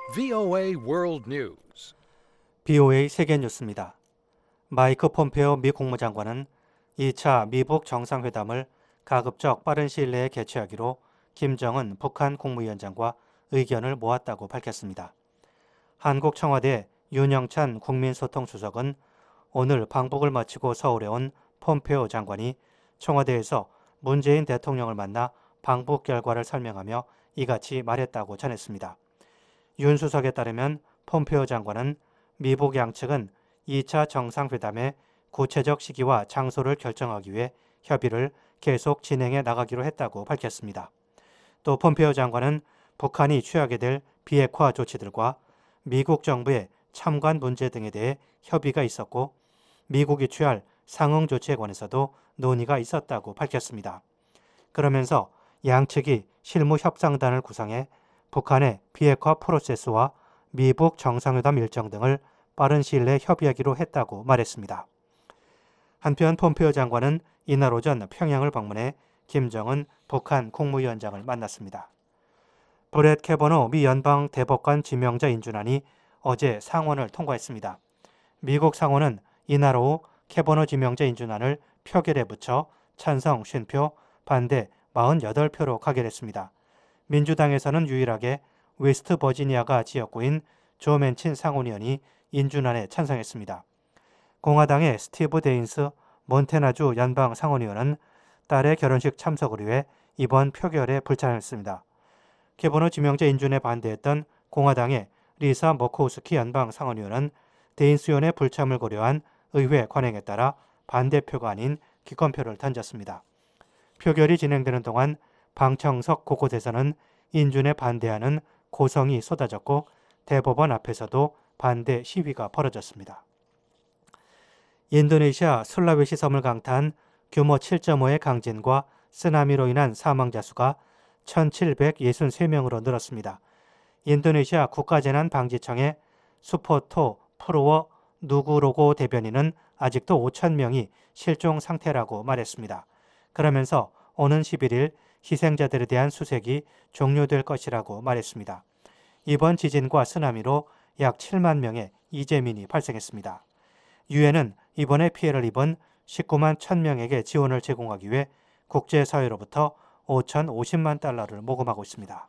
VOA World News. BOA 세계 뉴스입니다. 마이크 폼페오 미 국무장관은 2차 미북 정상회담을 가급적 빠른 시일 내에 개최하기로 김정은 북한 국무위원장과 의견을 모았다고 밝혔습니다. 한국 청와대 윤영찬 국민소통수석은 오늘 방북을 마치고 서울에 온 폼페오 장관이 청와대에서 문재인 대통령을 만나 방북 결과를 설명하며 이같이 말했다고 전했습니다. 윤 수석에 따르면 폼페오 장관은 미북 양측은 2차 정상회담의 구체적 시기와 장소를 결정하기 위해 협의를 계속 진행해 나가기로 했다고 밝혔습니다. 또 폼페오 장관은 북한이 취하게 될 비핵화 조치들과 미국 정부의 참관 문제 등에 대해 협의가 있었고 미국이 취할 상응 조치에 관해서도 논의가 있었다고 밝혔습니다. 그러면서 양측이 실무 협상단을 구성해 북한의 비핵화 프로세스와 미북 정상회담 일정 등을 빠른 시일 내에 협의하기로 했다고 말했습니다. 한편 폼페오 장관은 이날 오전 평양을 방문해 김정은 북한 국무위원장을 만났습니다. 브렛 캐버너 미 연방 대법관 지명자 인준안이 어제 상원을 통과했습니다. 미국 상원은 이날 오후 캐버너 지명자 인준안을 표결에 붙여 찬성 50표, 반대 48표로 가결했습니다. 민주당에서는 유일하게 웨스트 버지니아가 지역구인 조 맨친 상원의원이 인준안에 찬성했습니다. 공화당의 스티브 데인스 몬태나주 연방 상원의원은 딸의 결혼식 참석을 위해 이번 표결에 불참했습니다. 캐버너 지명자 인준에 반대했던 공화당의 리사 머코우스키 연방 상원의원은 데인스 의원의 불참을 고려한 의회 관행에 따라 반대표가 아닌 기권표를 던졌습니다. 표결이 진행되는 동안 방청석 곳곳에서는 인준에 반대하는 고성이 쏟아졌고 대법원 앞에서도 반대 시위가 벌어졌습니다. 인도네시아 술라웨시 섬을 강타한 규모 7.5의 강진과 쓰나미로 인한 사망자 수가 1,763명으로 늘었습니다. 인도네시아 국가재난방지청의 수포토 프로워 누구로고 대변인은 아직도 5,000명이 실종 상태라고 말했습니다. 그러면서 오는 11일 희생자들에 대한 수색이 종료될 것이라고 말했습니다. 이번 지진과 쓰나미로 약 7만 명의 이재민이 발생했습니다. 유엔은 이번에 피해를 입은 19만 1,000명에게 지원을 제공하기 위해 국제사회로부터 5,050만 달러를 모금하고 있습니다.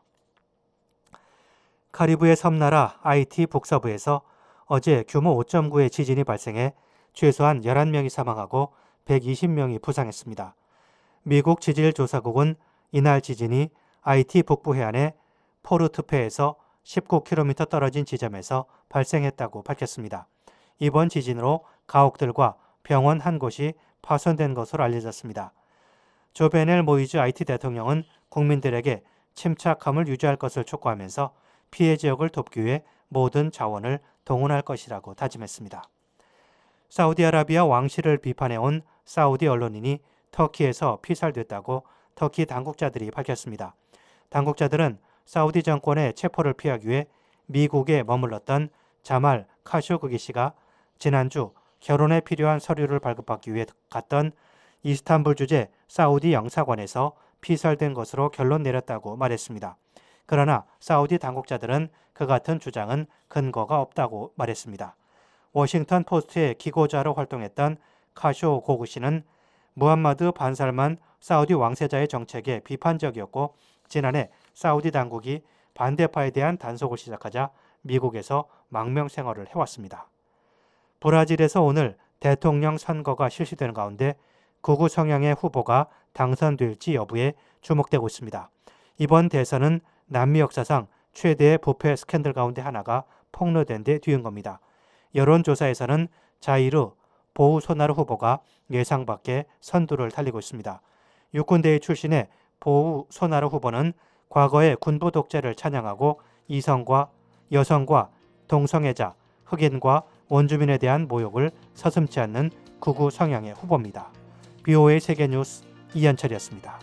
카리브해 섬나라 아이티 북서부에서 어제 규모 5.9의 지진이 발생해 최소한 11명이 사망하고 120명이 부상했습니다. 미국 지질조사국은 이날 지진이 아이티 북부 해안의 포르트페에서 19km 떨어진 지점에서 발생했다고 밝혔습니다. 이번 지진으로 가옥들과 병원 한 곳이 파손된 것으로 알려졌습니다. 조 베넬 모이즈 아이티 대통령은 국민들에게 침착함을 유지할 것을 촉구하면서 피해 지역을 돕기 위해 모든 자원을 동원할 것이라고 다짐했습니다. 사우디아라비아 왕실을 비판해온 사우디 언론인이 터키에서 피살됐다고 터키 당국자들이 밝혔습니다. 당국자들은 사우디 정권의 체포를 피하기 위해 미국에 머물렀던 자말 카쇼그기 씨가 지난주 결혼에 필요한 서류를 발급받기 위해 갔던 이스탄불 주재 사우디 영사관에서 피살된 것으로 결론 내렸다고 말했습니다. 그러나 사우디 당국자들은 그 같은 주장은 근거가 없다고 말했습니다. 워싱턴 포스트의 기고자로 활동했던 카쇼고그 씨는 무함마드 반살만 사우디 왕세자의 정책에 비판적이었고 지난해 사우디 당국이 반대파에 대한 단속을 시작하자 미국에서 망명 생활을 해왔습니다. 브라질에서 오늘 대통령 선거가 실시되는 가운데 극우 성향의 후보가 당선될지 여부에 주목되고 있습니다. 이번 대선은 남미 역사상 최대의 부패 스캔들 가운데 하나가 폭로된 데 뒤인 겁니다. 여론조사에서는 자이르 보우소나루 후보가 예상 밖의 선두를 달리고 있습니다. 육군대위 출신의 보우소나루 후보는 과거의 군부 독재를 찬양하고 이성과 여성과 동성애자, 흑인과 원주민에 대한 모욕을 서슴지 않는 극우 성향의 후보입니다. BOA 세계뉴스 이현철이었습니다.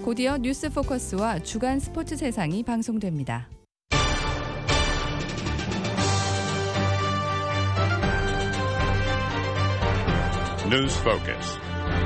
곧이어 뉴스 포커스와 주간 스포츠 세상이 방송됩니다. 뉴스 포커스.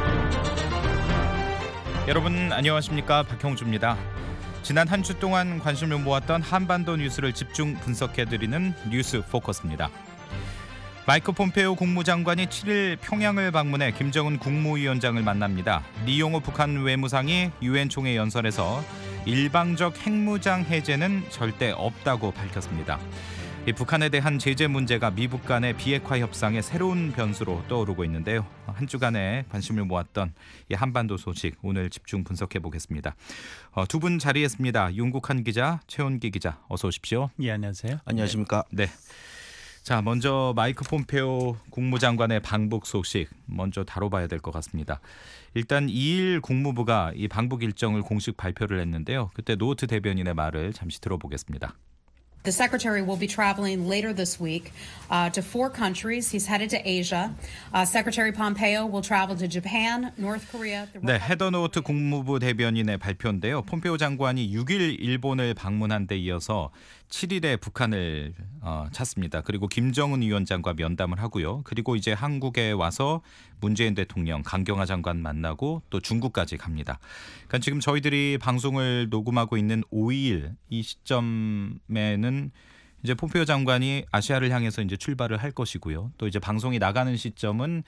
여러분 안녕하십니까? 박형주입니다. 지난 한 주 동안 관심을 모았던 한반도 뉴스를 집중 분석해드리는 뉴스 포커스입니다. 마이크 폼페오 국무장관이 7일 평양을 방문해 김정은 국무위원장을 만납니다. 리용호 북한 외무상이 유엔 총회 연설에서 일방적 핵무장 해제는 절대 없다고 밝혔습니다. 북한에 대한 제재 문제가 미북 간의 비핵화 협상의 새로운 변수로 떠오르고 있는데요. 한 주간에 관심을 모았던 이 한반도 소식 오늘 집중 분석해 보겠습니다. 두 분 자리했습니다. 윤국한 기자, 최원기 기자, 어서 오십시오. 예, 안녕하세요. 안녕하십니까? 네. 자, 먼저 마이크 폼페오 국무장관의 방북 소식 먼저 다뤄봐야 될 것 같습니다. 일단 2일 국무부가 이 방북 일정을 공식 발표를 했는데요. 그때 노트 대변인의 말을 잠시 들어보겠습니다. The secretary will be traveling later this week to 4 countries. He's headed to Asia. Secretary Pompeo will travel to Japan, North Korea. 네, 헤더노트 국무부 대변인의 발표인데요. 폼페오 장관이 6일 일본을 방문한 데 이어서 7일에 북한을 찾습니다. 그리고 김정은 위원장과 면담을 하고요. 그리고 이제 한국에 와서 문재인 대통령, 강경화 장관 만나고 또 중국까지 갑니다. 그러니까 지금 저희들이 방송을 녹음하고 있는 5일 이 시점에는 이제 폼페오 장관이 아시아를 향해서 이제 출발을 할 것이고요. 또 이제 방송이 나가는 시점은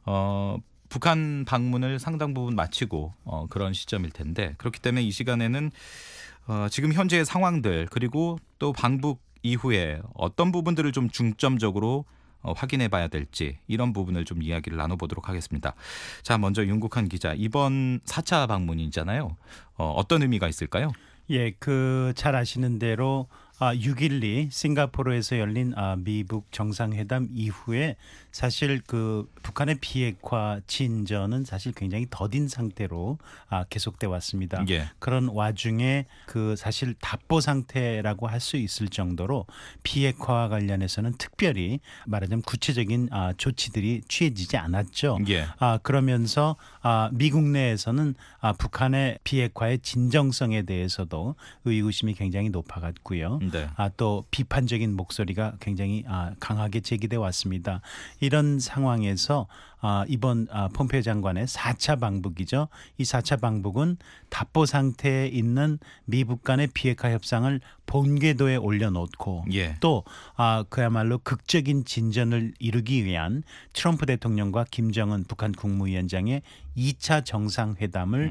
북한 방문을 상당 부분 마치고 그런 시점일 텐데 그렇기 때문에 이 시간에는 지금 현재의 상황들 그리고 또 방북 이후에 어떤 부분들을 좀 중점적으로 확인해 봐야 될지 이런 부분을 좀 이야기를 나눠보도록 하겠습니다. 자, 먼저 윤국한 기자, 이번 4차 방문이잖아요. 어떤 의미가 있을까요? 예, 잘 아시는 대로 6.12 싱가포르에서 열린 미북 정상회담 이후에 사실 북한의 비핵화 진전은 사실 굉장히 더딘 상태로 계속돼 왔습니다. 예. 그런 와중에 사실 답보 상태라고 할 수 있을 정도로 비핵화와 관련해서는 특별히 말하자면 구체적인 조치들이 취해지지 않았죠. 예. 그러면서 미국 내에서는 북한의 비핵화의 진정성에 대해서도 의구심이 굉장히 높아갔고요. 네. 또 비판적인 목소리가 굉장히 강하게 제기돼 왔습니다. 이런 상황에서 이번 폼페오 장관의 4차 방북이죠. 이 4차 방북은 답보 상태에 있는 미북 간의 비핵화 협상을 본궤도에 올려놓고 예. 또 그야말로 극적인 진전을 이루기 위한 트럼프 대통령과 김정은 북한 국무위원장의 2차 정상회담을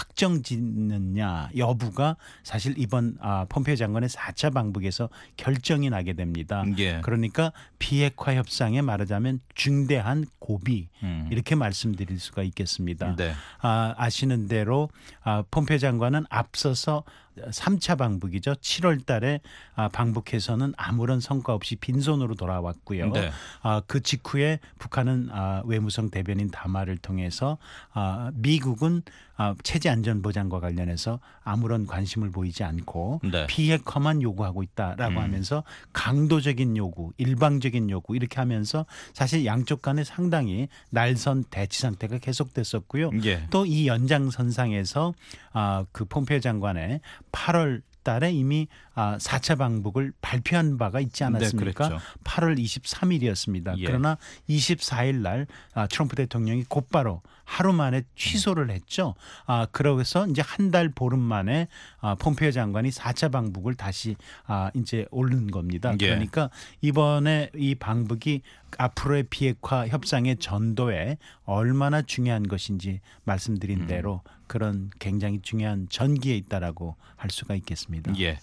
확정짓느냐 여부가 사실 이번 폼페오 장관의 4차 방북에서 결정이 나게 됩니다. 예. 그러니까 비핵화 협상에 말하자면 중대한 고비 이렇게 말씀드릴 수가 있겠습니다. 네. 아시는 대로 폼페오 장관은 앞서서 3차 방북이죠. 7월 달에 방북해서는 아무런 성과 없이 빈손으로 돌아왔고요. 네. 그 직후에 북한은 외무성 대변인 담화를 통해서 미국은 체제 안전 보장과 관련해서 아무런 관심을 보이지 않고 네. 비핵화만 요구하고 있다라고 하면서 강도적인 요구, 일방적인 요구 이렇게 하면서 사실 양쪽 간에 상당히 날선 대치 상태가 계속됐었고요. 예. 또 이 연장선상에서 폼페오 장관의 8월 달에 이미 4차 방북을 발표한 바가 있지 않았습니까? 네, 8월 23일이었습니다. 예. 그러나 24일 날 트럼프 대통령이 곧바로 하루 만에 취소를 했죠. 그러고서 이제 한 달 보름 만에 폼페오 장관이 4차 방북을 다시 이제 오른 겁니다. 예. 그러니까 이번에 이 방북이 앞으로의 비핵화 협상의 전도에 얼마나 중요한 것인지 말씀드린 대로 그런 굉장히 중요한 전기에 있다라고 할 수가 있겠습니다. 예.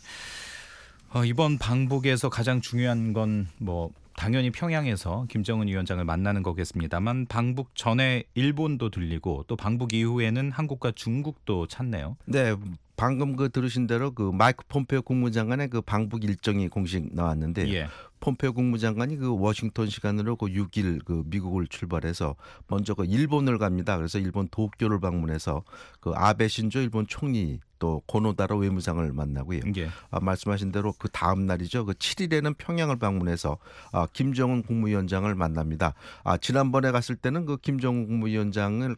이번 방북에서 가장 중요한 건 당연히 평양에서 김정은 위원장을 만나는 거겠습니다만 방북 전에 일본도 들리고 또 방북 이후에는 한국과 중국도 찾네요. 네, 방금 들으신 대로 마이크 폼페오 국무장관의 방북 일정이 공식 나왔는데 예. 폼페오 국무장관이 그 워싱턴 시간으로 그 6일 그 미국을 출발해서 먼저 그 일본을 갑니다. 그래서 일본 도쿄를 방문해서 그 아베 신조 일본 총리 또 고노다로 외무상을 만나고요. 예. 말씀하신 대로 그 다음 날이죠. 그 7일에는 평양을 방문해서 김정은 국무위원장을 만납니다. 지난번에 갔을 때는 그 김정은 국무위원장을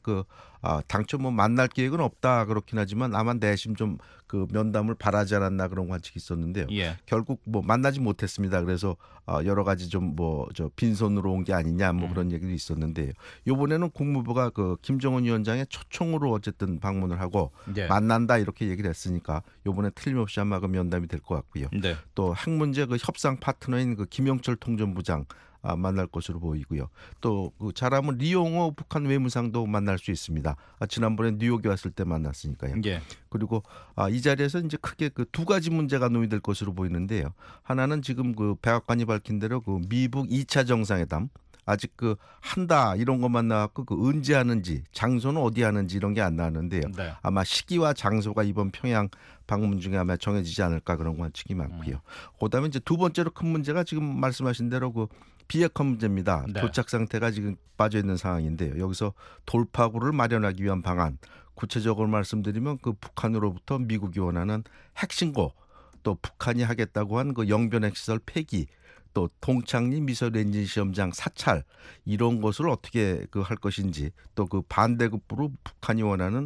당초 뭐 만날 계획은 없다 그렇긴 하지만 아마 내심 좀 그 면담을 바라지 않았나 그런 관측이 있었는데요. 예. 결국 뭐 만나지 못했습니다. 그래서 여러 가지 좀 뭐 빈손으로 온 게 아니냐 뭐 그런 얘기도 있었는데요. 이번에는 국무부가 그 김정은 위원장의 초청으로 어쨌든 방문을 하고 예. 만난다 이렇게 얘기를 했으니까 이번에 틀림없이 아마 그 면담이 될 것 같고요. 네. 또 핵 문제 그 협상 파트너인 그 김영철 통전부장 만날 것으로 보이고요. 또 그 잘하면 리용호 북한 외무상도 만날 수 있습니다. 지난번에 뉴욕에 왔을 때 만났으니까요. 예. 그리고 이 자리에서 이제 크게 그 두 가지 문제가 논의될 것으로 보이는데요. 하나는 지금 그 백악관이 밝힌 대로 그 미북 2차 정상회담 아직 그 한다 이런 것만 나왔고 그 언제 하는지 장소는 어디 하는지 이런 게 안 나왔는데요. 네. 아마 시기와 장소가 이번 평양 방문 중에 아마 정해지지 않을까 그런 관측이 많고요. 그다음에 이제 두 번째로 큰 문제가 지금 말씀하신 대로 그 비핵화 문제입니다. 네. 도착 상태가 지금 빠져 있는 상황인데요. 여기서 돌파구를 마련하기 위한 방안 구체적으로 말씀드리면 그 북한으로부터 미국이 원하는 핵신고 또 북한이 하겠다고 한 그 영변핵시설 폐기 또 동창리 미사일 엔진 시험장 사찰 이런 것을 어떻게 그 할 것인지 또 그 반대급부로 북한이 원하는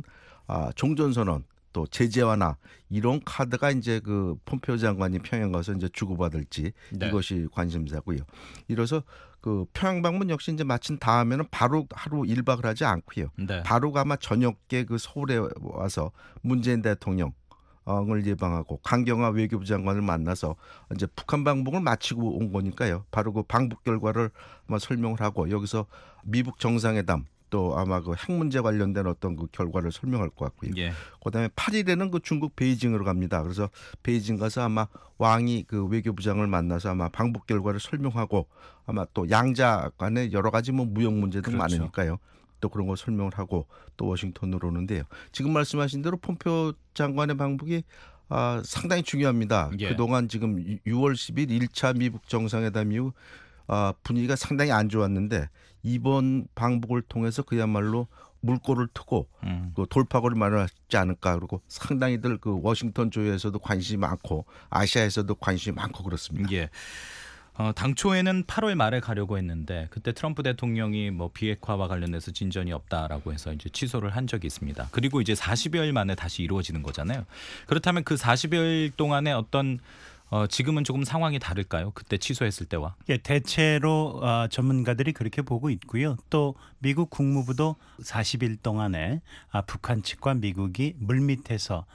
종전선언 또 제재 완화 이런 카드가 이제 그 폼페오 장관이 평양 가서 이제 주고받을지 네. 이것이 관심사고요. 이래서 그 평양 방문 역시 이제 마친 다음에는 바로 하루 1박을 하지 않고요. 네. 바로 아마 저녁에 그 서울에 와서 문재인 대통령 을 예방하고 강경화 외교부 장관을 만나서 이제 북한 방북을 마치고 온 거니까요. 바로 그 방북 결과를 아마 설명을 하고 여기서 미북 정상회담 또 아마 그 핵 문제 관련된 어떤 그 결과를 설명할 것 같고요. 예. 그다음에 8일에는 그 중국 베이징으로 갑니다. 그래서 베이징 가서 아마 왕이 그 외교부장을 만나서 아마 방북 결과를 설명하고 아마 또 양자 간의 여러 가지 뭐 무역 문제도 그렇죠. 많으니까요. 또 그런 거 설명을 하고 또 워싱턴으로 오는데요. 지금 말씀하신 대로 폼페오 장관의 방북이 상당히 중요합니다. 예. 그동안 지금 6월 10일 1차 미북 정상회담 이후 분위기가 상당히 안 좋았는데 이번 방북을 통해서 그야말로 물꼬를 트고 그 돌파구를 마련하지 않을까. 그리고 상당히들 그 워싱턴 조에서도 관심이 많고 아시아에서도 관심이 많고 그렇습니다. 예. 당초에는 8월 말에 가려고 했는데 그때 트럼프 대통령이 뭐 비핵화와 관련해서 진전이 없다라고 해서 이제 취소를 한 적이 있습니다. 그리고 이제 40여일 만에 다시 이루어지는 거잖아요. 그렇다면 그 40여일 동안에 어떤 지금은 조금 상황이 다를까요? 그때 취소했을 때와? 예, 대체로 전문가들이 그렇게 보고 있고요. 또 미국 국무부도 40일 동안에 북한 측과 미국이 물밑에서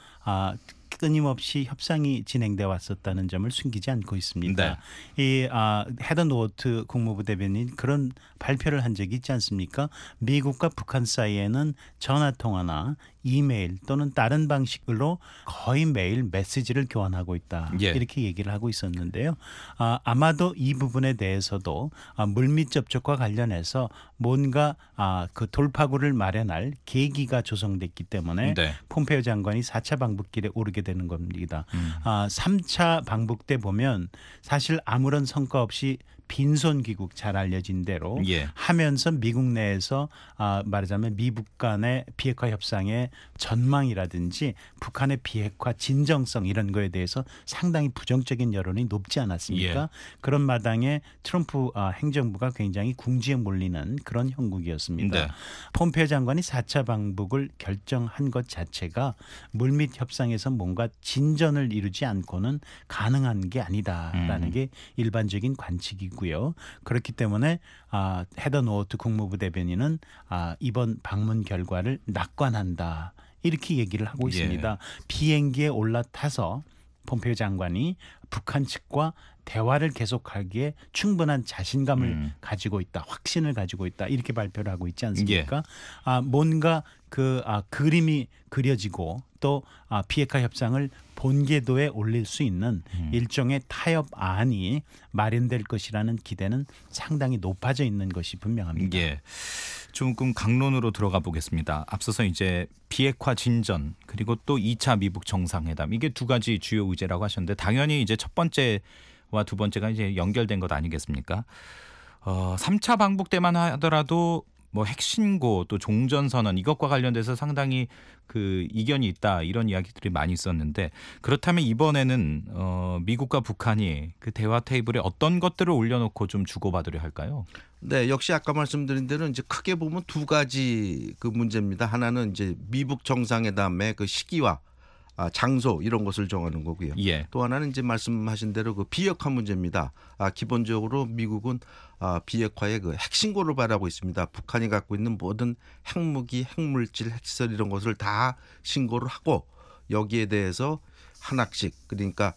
끊임없이 협상이 진행돼 왔었다는 점을 숨기지 않고 있습니다. 네. 이 헤더 노트 국무부 대변인 그런 발표를 한 적이 있지 않습니까? 미국과 북한 사이에는 전화 통화나 이메일 또는 다른 방식으로 거의 매일 메시지를 교환하고 있다. 예. 이렇게 얘기를 하고 있었는데요. 아마도 이 부분에 대해서도 물밑 접촉과 관련해서 뭔가 그 돌파구를 마련할 계기가 조성됐기 때문에 네. 폼페오 장관이 4차 방북길에 오르게 되는 겁니다. 3차 방북 때 보면 사실 아무런 성과 없이 빈손 귀국 잘 알려진 대로 예. 하면서 미국 내에서 말하자면 미북 간의 비핵화 협상의 전망이라든지 북한의 비핵화 진정성 이런 거에 대해서 상당히 부정적인 여론이 높지 않았습니까? 예. 그런 마당에 트럼프 행정부가 굉장히 궁지에 몰리는 그런 형국이었습니다. 네. 폼페오 장관이 4차 방북을 결정한 것 자체가 물밑 협상에서 뭔가 진전을 이루지 않고는 가능한 게 아니다라는 게 일반적인 관측이고요. 그렇기 때문에 헤더 노트 국무부 대변인은 이번 방문 결과를 낙관한다 이렇게 얘기를 하고 예. 있습니다. 비행기에 올라타서 폼페오 장관이 북한 측과 대화를 계속하기에 충분한 자신감을 가지고 있다, 확신을 가지고 있다 이렇게 발표를 하고 있지 않습니까? 뭔가 그 그림이 그려지고 또 비핵화 협상을 본궤도에 올릴 수 있는 일종의 타협안이 마련될 것이라는 기대는 상당히 높아져 있는 것이 분명합니다. 예. 조금 강론으로 들어가 보겠습니다. 앞서서 이제 비핵화 진전 그리고 또 2차 미북 정상회담 이게 두 가지 주요 의제라고 하셨는데 당연히 이제 첫 번째 와 두 번째가 이제 연결된 것 아니겠습니까? 3차 방북 때만 하더라도 뭐 핵신고 또 종전선언 이것과 관련돼서 상당히 그 이견이 있다 이런 이야기들이 많이 있었는데 그렇다면 이번에는 미국과 북한이 그 대화 테이블에 어떤 것들을 올려놓고 좀 주고받으려 할까요? 네, 역시 아까 말씀드린 대로 이제 크게 보면 두 가지 그 문제입니다. 하나는 이제 미북 정상회담의 그 시기와 장소 이런 것을 정하는 거고요. 예. 또 하나는 이제 말씀하신 대로 그 비핵화 문제입니다. 기본적으로 미국은 비핵화의 그 핵신고를 바라고 있습니다. 북한이 갖고 있는 모든 핵무기, 핵물질, 핵시설 이런 것을 다 신고를 하고 여기에 대해서 하나씩 그러니까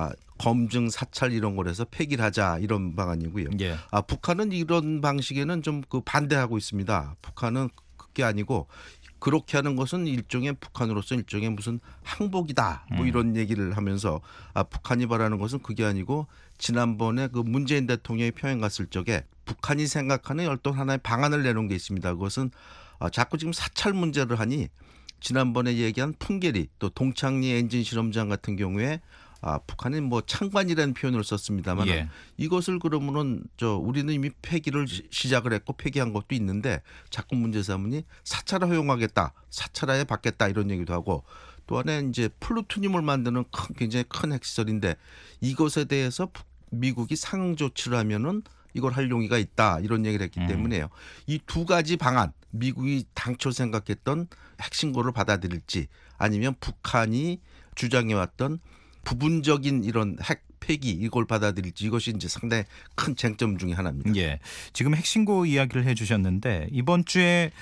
검증, 사찰 이런 걸 해서 폐기를 하자 이런 방안이고요. 예. 북한은 이런 방식에는 좀 그 반대하고 있습니다. 북한은 그게 아니고 그렇게 하는 것은 일종의 북한으로서 일종의 무슨 항복이다 뭐 이런 얘기를 하면서 북한이 바라는 것은 그게 아니고 지난번에 그 문재인 대통령이 평양 갔을 적에 북한이 생각하는 어떤 하나의 방안을 내놓은 게 있습니다. 그것은 자꾸 지금 사찰 문제를 하니 지난번에 얘기한 풍계리 또 동창리 엔진 실험장 같은 경우에 북한은 뭐 창관이라는 표현을 썼습니다만 예. 이것을 그러면은 우리는 이미 폐기를 시작을 했고 폐기한 것도 있는데 자꾸 문제 삼으니 사찰화 허용하겠다, 사찰화에 받겠다 이런 얘기도 하고 또 하나 이제 플루토늄을 만드는 굉장히 큰 핵시설인데 이것에 대해서 미국이 상응 조치를 하면은 이걸 할 용의가 있다 이런 얘기를 했기 때문에요. 이 두 가지 방안 미국이 당초 생각했던 핵신고를 받아들일지 아니면 북한이 주장해왔던 부분적인 이런 핵 폐기 이걸 받아들일지 이것이 이제 상당히 큰 쟁점 중에 하나입니다. 예. 지금 핵신고 이야기를 해주셨는데 이번 주에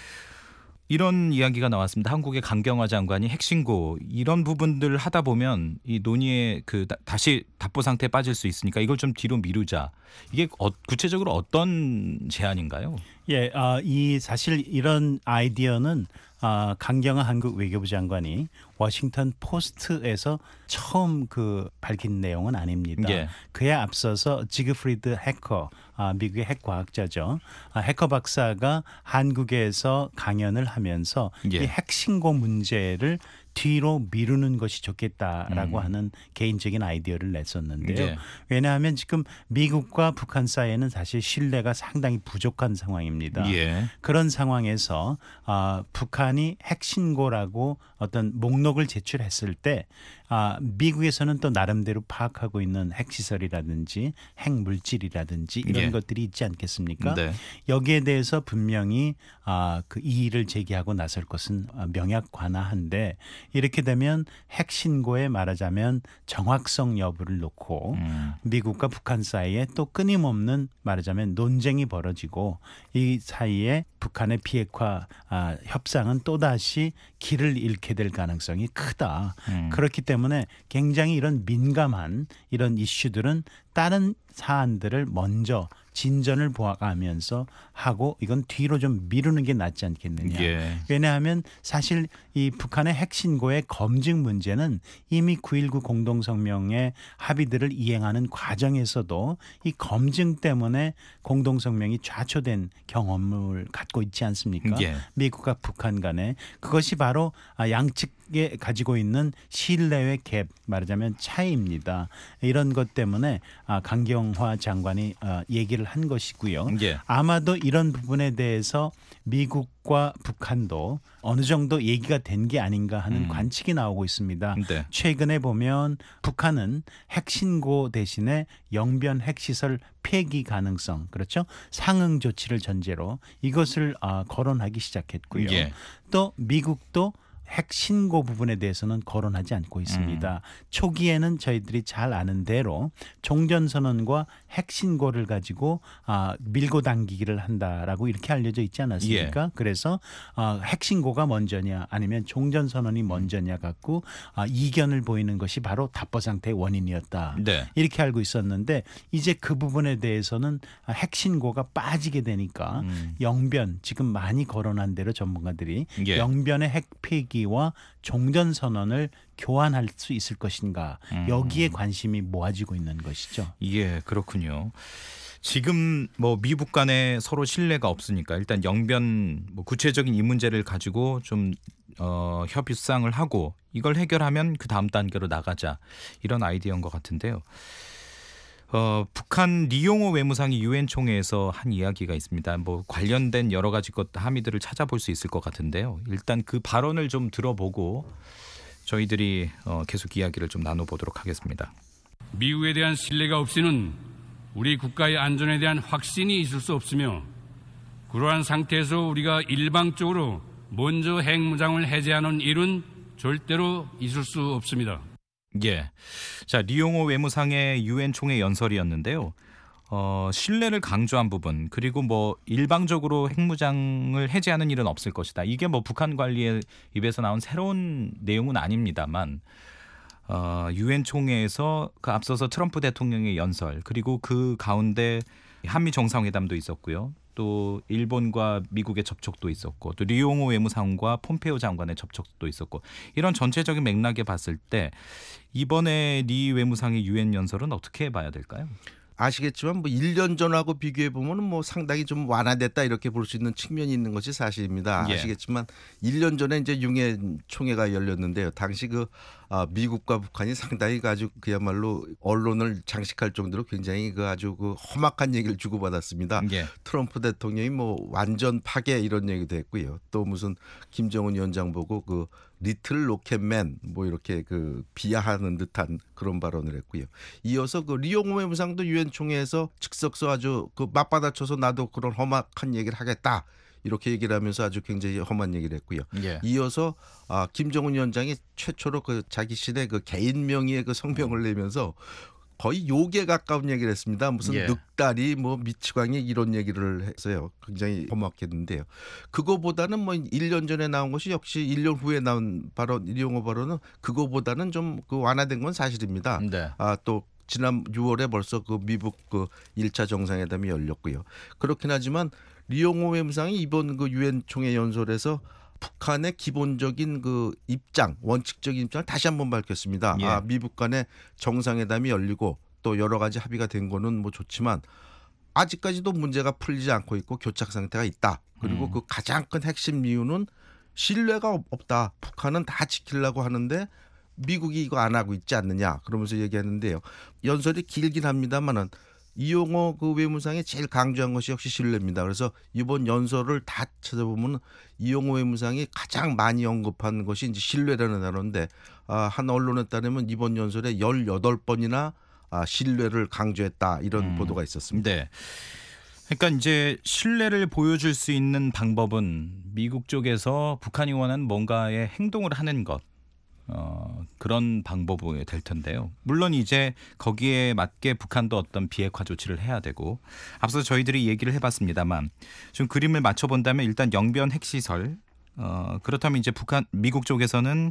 이런 이야기가 나왔습니다. 한국의 강경화 장관이 핵신고 이런 부분들 하다 보면 이 논의에 다시 답보 상태에 빠질 수 있으니까 이걸 좀 뒤로 미루자. 이게 구체적으로 어떤 제안인가요? 예, 이 사실 이런 아이디어는 강경화 한국 외교부 장관이 워싱턴 포스트에서 처음 밝힌 내용은 아닙니다. 예. 그에 앞서서 지그프리드 해커, 미국의 핵과학자죠. 해커 박사가 한국에서 강연을 하면서 예. 이 핵신고 문제를 뒤로 미루는 것이 좋겠다라고 하는 개인적인 아이디어를 냈었는데요. 예. 왜냐하면 지금 미국과 북한 사이에는 사실 신뢰가 상당히 부족한 상황입니다. 예. 그런 상황에서 북한이 핵신고라고 어떤 목록을 제출했을 때 미국에서는 또 나름대로 파악하고 있는 핵시설이라든지 핵물질이라든지 이런 예. 것들이 있지 않겠습니까? 네. 여기에 대해서 분명히 그 이의를 제기하고 나설 것은 명약관화한데 이렇게 되면 핵신고에 말하자면 정확성 여부를 놓고 미국과 북한 사이에 또 끊임없는 말하자면 논쟁이 벌어지고 이 사이에 북한의 비핵화 협상은 또다시 길을 잃게 될 가능성이 크다. 그렇기 때문에 굉장히 이런 민감한 이런 이슈들은 다른 사안들을 먼저 진전을 보아가면서 하고 이건 뒤로 좀 미루는 게 낫지 않겠느냐. 예. 왜냐하면 사실 이 북한의 핵신고의 검증 문제는 이미 9.19 공동성명의 합의들을 이행하는 과정에서도 이 검증 때문에 공동성명이 좌초된 경험을 갖고 있지 않습니까? 예. 미국과 북한 간에 그것이 바로 양측에 가지고 있는 신뢰의 갭 말하자면 차이입니다. 이런 것 때문에 강경화 장관이 얘기를 한 것이고요. 예. 아마도 이런 부분에 대해서 미국과 북한도 어느 정도 얘기가 된 게 아닌가 하는 관측이 나오고 있습니다. 네. 최근에 보면 북한은 핵신고 대신에 영변 핵시설 폐기 가능성 그렇죠? 상응 조치를 전제로 이것을 거론하기 시작했고요. 예. 또 미국도 핵신고 부분에 대해서는 거론하지 않고 있습니다. 초기에는 저희들이 잘 아는 대로 종전선언과 핵신고를 가지고 밀고 당기기를 한다라고 이렇게 알려져 있지 않았습니까? 예. 그래서 핵신고가 먼저냐 아니면 종전선언이 먼저냐 갖고 이견을 보이는 것이 바로 답보 상태의 원인이었다. 네. 이렇게 알고 있었는데 이제 그 부분에 대해서는 핵신고가 빠지게 되니까 영변 지금 많이 거론한 대로 전문가들이 예. 영변의 핵 폐기와 종전 선언을 교환할 수 있을 것인가 여기에 관심이 모아지고 있는 것이죠. 예, 그렇군요. 지금 뭐 미북 간에 서로 신뢰가 없으니까 일단 영변 구체적인 이 문제를 가지고 좀 협의상을 하고 이걸 해결하면 그 다음 단계로 나가자 이런 아이디어인 것 같은데요. 북한 리용호 외무상이 유엔 총회에서 한 이야기가 있습니다. 뭐 관련된 여러 가지 것 함의들을 찾아볼 수 있을 것 같은데요. 일단 그 발언을 좀 들어보고 저희들이 계속 이야기를 좀 나눠보도록 하겠습니다. 미국에 대한 신뢰가 없이는 우리 국가의 안전에 대한 확신이 있을 수 없으며 그러한 상태에서 우리가 일방적으로 먼저 핵무장을 해제하는 일은 절대로 있을 수 없습니다. 예, 자 리용호 외무상의 유엔 총회 연설이었는데요. 신뢰를 강조한 부분 그리고 뭐 일방적으로 핵무장을 해제하는 일은 없을 것이다. 이게 뭐 북한 관리의 입에서 나온 새로운 내용은 아닙니다만 유엔 총회에서 그 앞서서 트럼프 대통령의 연설 그리고 그 가운데 한미 정상회담도 있었고요. 또 일본과 미국의 접촉도 있었고 또 리용호 외무상과 폼페오 장관의 접촉도 있었고 이런 전체적인 맥락에 봤을 때 이번에 리 외무상의 유엔 연설은 어떻게 봐야 될까요? 아시겠지만 뭐 1년 전하고 비교해 보면 뭐 상당히 좀 완화됐다 이렇게 볼 수 있는 측면이 있는 것이 사실입니다. 예. 아시겠지만 1년 전에 이제 유엔 총회가 열렸는데요. 당시 그 미국과 북한이 상당히 아주 그야말로 언론을 장식할 정도로 굉장히 그 아주 그 험악한 얘기를 주고받았습니다. 예. 트럼프 대통령이 뭐 완전 파괴 이런 얘기도 했고요. 또 무슨 김정은 위원장 보고 그 리틀 로켓맨 뭐 이렇게 그 비하하는 듯한 그런 발언을 했고요. 이어서 그 리용호 외무상도 유엔 총회에서 즉석서 아주 그 맞받아쳐서 나도 그런 험악한 얘기를 하겠다. 이렇게 얘기를 하면서 아주 굉장히 험한 얘기를 했고요. 예. 이어서 김정은 위원장이 최초로 그 자기 시대 그 개인 명의의 그 성명을 내면서 거의 욕에 가까운 얘기를 했습니다. 무슨 예. 늑다리 뭐 미치광이 이런 얘기를 했어요. 굉장히 험악했는데요. 그거보다는 뭐 1년 전에 나온 것이 역시 1년 후에 나온 발언 리용호 발언은 그거보다는 좀 그 완화된 건 사실입니다. 네. 또 지난 6월에 벌써 그 미국 그 1차 정상회담이 열렸고요. 그렇긴 하지만 리용호 외무상이 이번 그 유엔 총회 연설에서 북한의 기본적인 그 입장, 원칙적인 입장을 다시 한번 밝혔습니다. 예. 미북 간의 정상회담이 열리고 또 여러 가지 합의가 된 거는 뭐 좋지만 아직까지도 문제가 풀리지 않고 있고 교착 상태가 있다. 그리고 그 가장 큰 핵심 이유는 신뢰가 없다. 북한은 다 지키려고 하는데 미국이 이거 안 하고 있지 않느냐. 그러면서 얘기하는데요. 연설이 길긴 합니다만은 이용호 그 외무상이 제일 강조한 것이 역시 신뢰입니다. 그래서 이번 연설을 다 찾아보면 이용호 외무상이 가장 많이 언급한 것이 이제 신뢰라는 단어인데 한 언론에 따르면 이번 연설에 18번이나 신뢰를 강조했다 이런 보도가 있었습니다. 네. 그러니까 이제 신뢰를 보여줄 수 있는 방법은 미국 쪽에서 북한이 원하는 뭔가의 행동을 하는 것. 그런 방법이 될 텐데요. 물론 이제 거기에 맞게 북한도 어떤 비핵화 조치를 해야 되고 앞서 저희들이 얘기를 해봤습니다만 좀 그림을 맞춰본다면 일단 영변 핵시설 그렇다면 이제 미국 쪽에서는